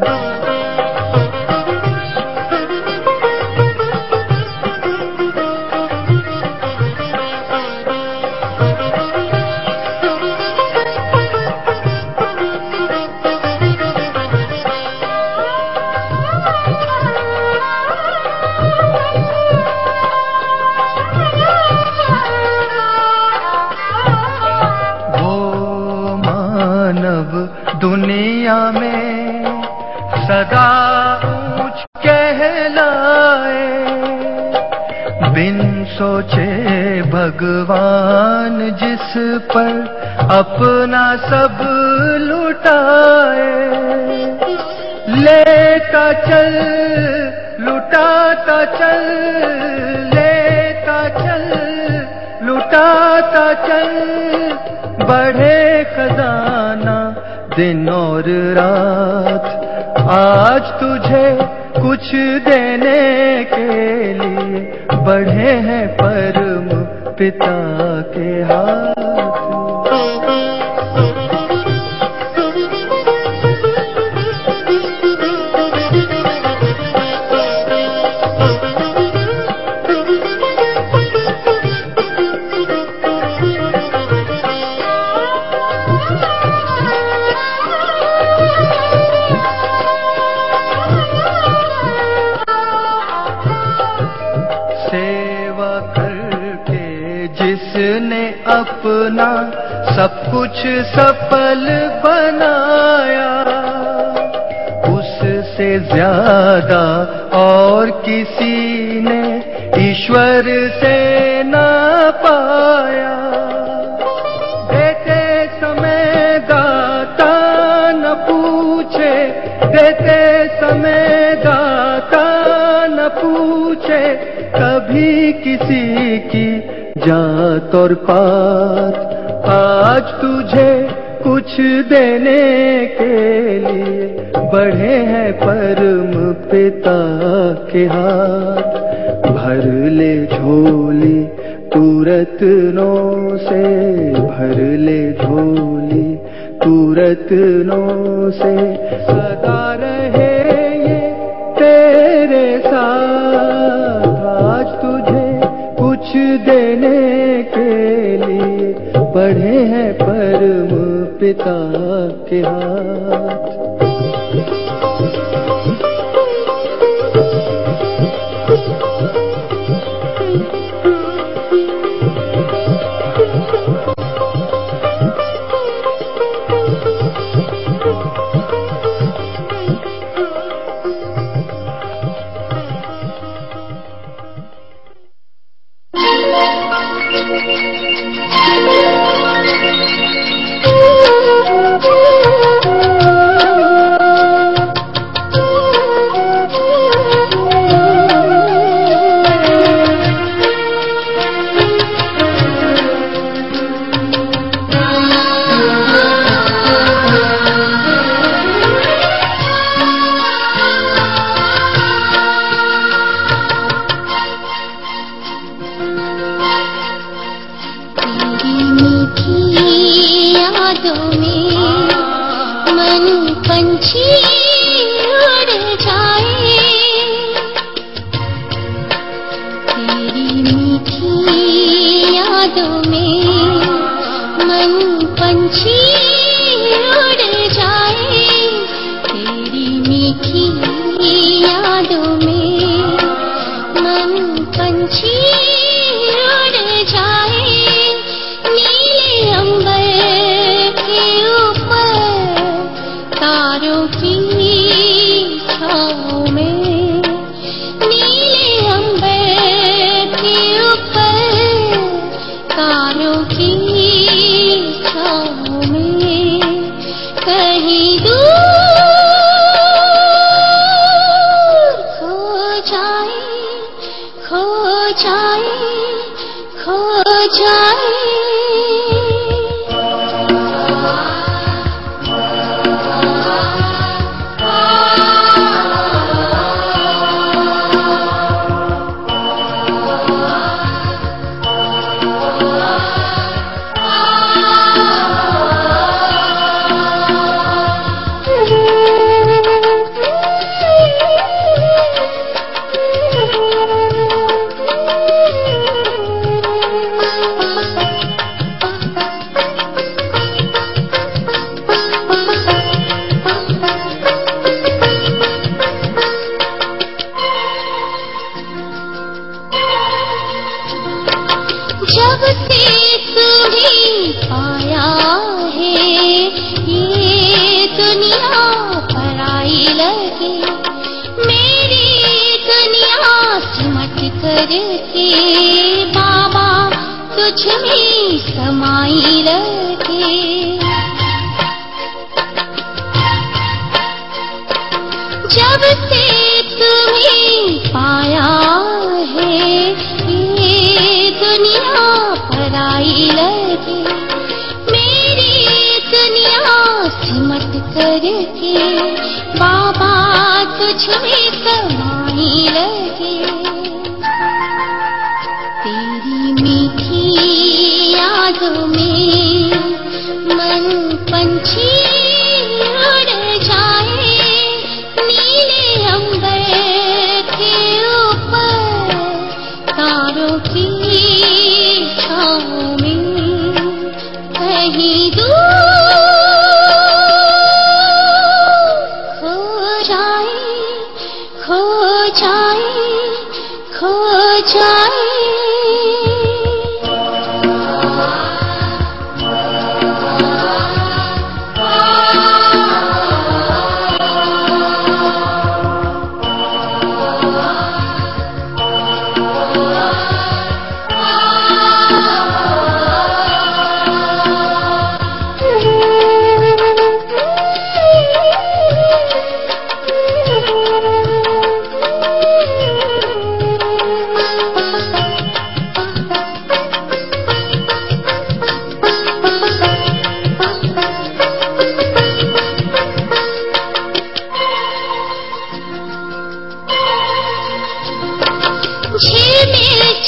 दुनिया में सदा ऊंच कहलाए, बिन सोचे भगवान जिस पर अपना सब लुटाए। लेता चल लुटाता चल, लेता चल लुटाता चल। बढ़े खजाना दिन और रात। आज तुझे कुछ देने के लिए बढ़े हैं परम पिता के हाथ। सपना सब कुछ सफल बनाया। उससे ज्यादा और किसी ने ईश्वर से ना पाया। देते समय दाता न पूछे, देते समय दाता न पूछे कभी किसी की जात और पात। आज तुझे कुछ देने के लिए बढ़े हैं परम पिता के हाथ। भर ले झोली तू रत्नों से, भर ले झोली तू रत्नों से। सदा रहे ये तेरे साथ। आज तुझे कुछ देने के लिए बढ़े हैं परम पिता के हाथ।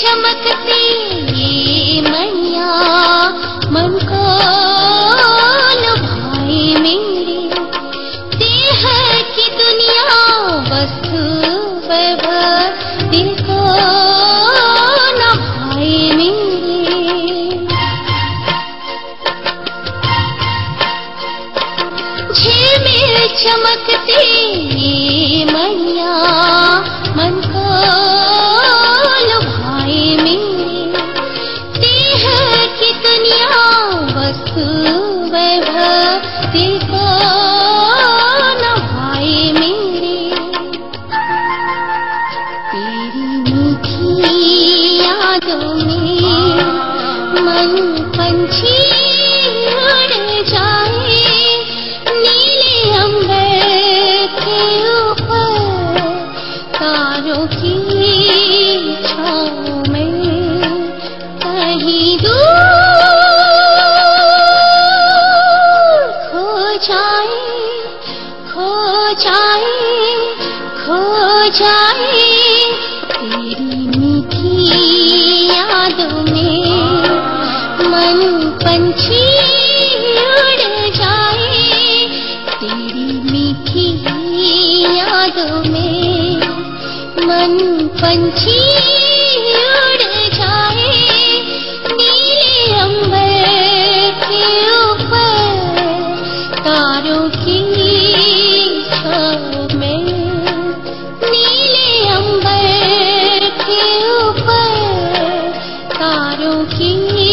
चमकती मनिया मन को लुभाए मेरे, देह की दुनिया वस्तु वैभव दिल को न भाए मेरे। झिलमिल चमकती मनिया मन को लुभाए मेरे, देह की दुनिया वस्तु वैभव दिल को न भाए मेरे। तेरी मीठी यादों में मन पंछी उड़ जाए, नीले अंबर के ऊपर तारों की छाँव में कहीं दूर खो जाए, खो जाए, खो जाए। तेरी मीठी यादों में मन पंछी उड़ जाए, तेरी मीठी यादों में मन पंछी उड़ जाए, नीले अंबर के ऊपर तारों की छाँव में, नीले अंबर के ऊपर तारों की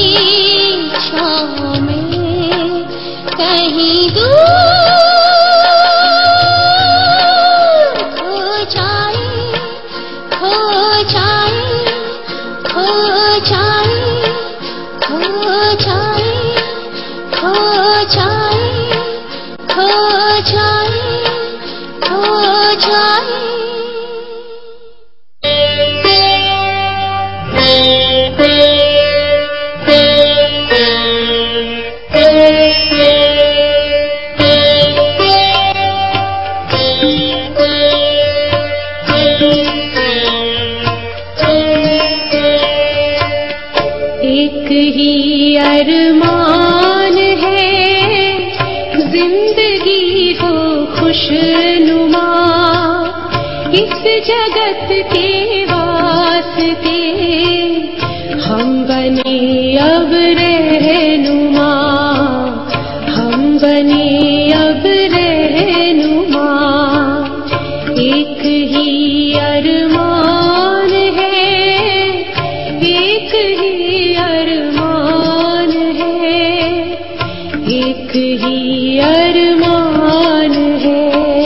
छाँव में कहीं दूर खो जाए, खो जाए, खो जाए, खो जाए, खो जाए, खो जाए, खो जाए। एक ही अरमान है जिंदगी हो खुशनुमा, इस जगत के वास्ते हम बने अब रहनुमा, हम बने अब रहनुमा। एक ही अरमान है, एक ही अरमान है, एक ही अरमान है।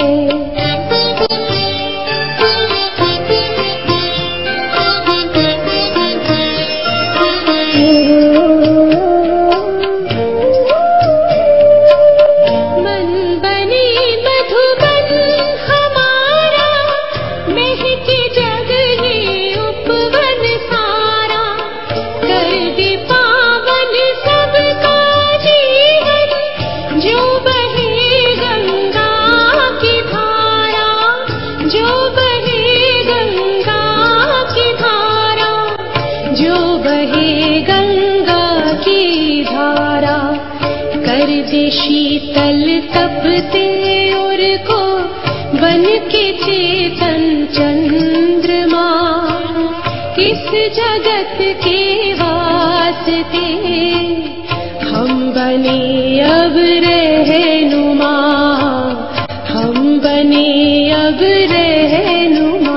मन बनी मधुबन हमारा, महके जग ये उपवन सारा, कर दे पावन सबका जीवन, जो बहे गंगा की धारा, जो बहे गंगा की धारा, जो बहे गंगा की धारा। कर दे शीतल तपते और को बन के चेतन चंद्रमा, इस जगत के वास्ते हम बने अब रहनुमा, हम बने अब रहनुमा।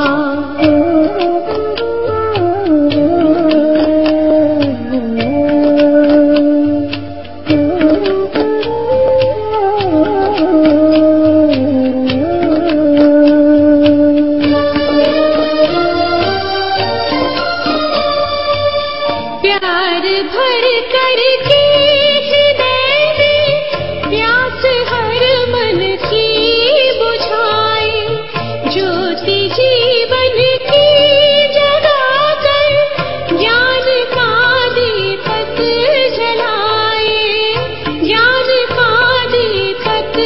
प्यार भर कर के हृदय में प्यास हर मन की बुझाए, ज्योति जीवन की जगा कर ज्ञान का दीपक जलाए, ज्ञान का दीपक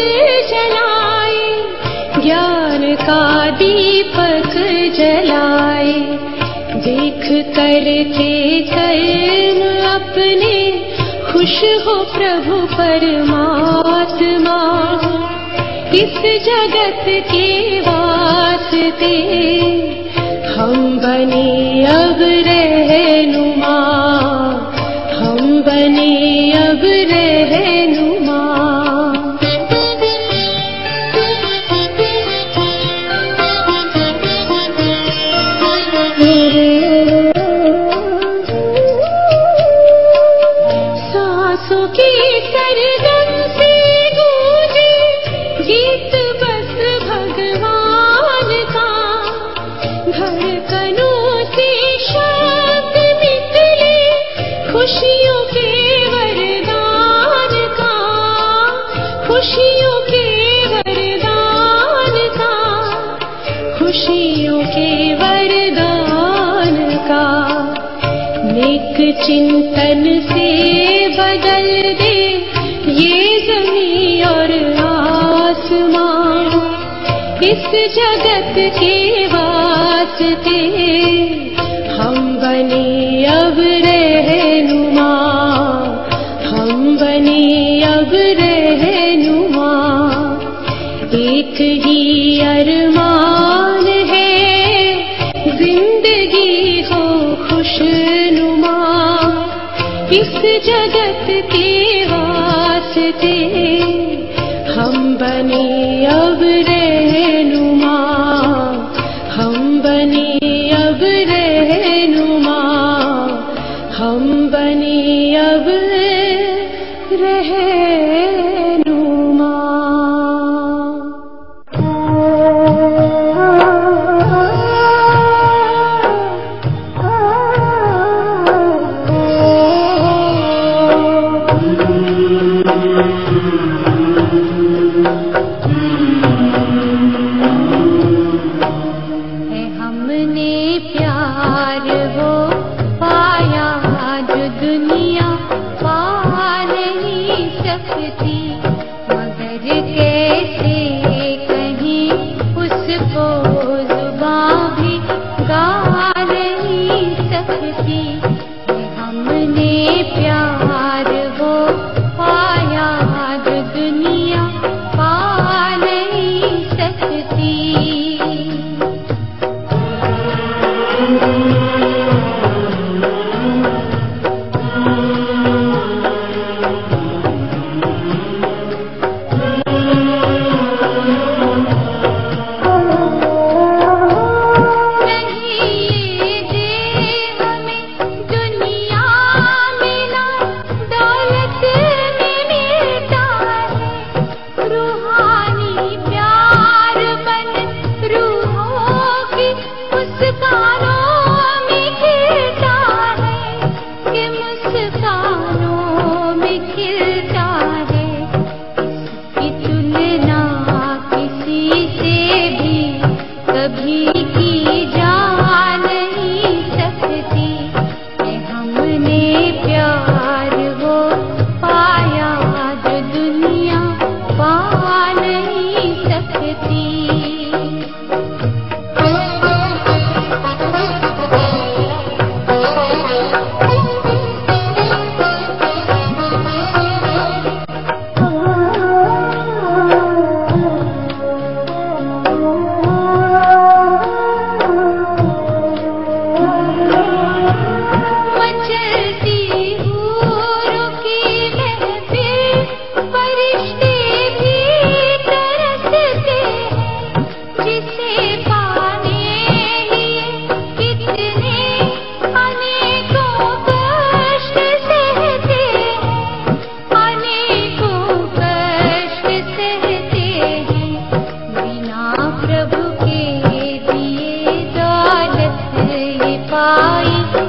जलाए, ज्ञान का दीपक जलाए। देख करके कर्म अपने खुश हो प्रभु परमात्मा। इस जगत के वास्ते हम बने अब रहनुमा, हम बने अब रहनुमा। सांसों की सरगम से गूंजे गीत बस भगवान का, धड़कनों से शब्द निकले खुशियों के वरदान का, खुशियों के वरदान का, खुशियों के वरदान का। नेक चिंतन से बदल दे ये ज़मीं और आसमां। इस जगत के वास्ते हम बने अब रहनुमा, हम बने अब रहनुमा। एक ही अरमान है जिंदगी हो खुशनुमा। इस जगत के वास्ते हम बने अब रहनुमा, हम बने अब रहनुमा, हम बने अब रहनुमा। है हमने प्यार वो पाया जो दुनिया पा नहीं सकती, मगर कैसे कहीं उसको जुबां भी गा नहीं सकती। है हमने प्यार वो पाया जो दुनिया पा नहीं सकती। नहीं ये देह में दुनिया में ना दौलत में मिलता है, रूहानी प्यार बन रूहों की मुस्कानों में खिलता है, कि मुस्कानों में खिलता है। इसकी तुलना किसी से भी कभी की जा नहीं सकती। है हमने प्यार वो पाया जो दुनिया पा नहीं सकती। मचलती हूरों की महफिल, फरिश्ते भी तरसते हैं, जिसे पाने लिए कितने अनेकों कष्ट सहते हैं, अनेकों कष्ट सहते हैं। बिना प्रभु के दिए दौलत ये पाई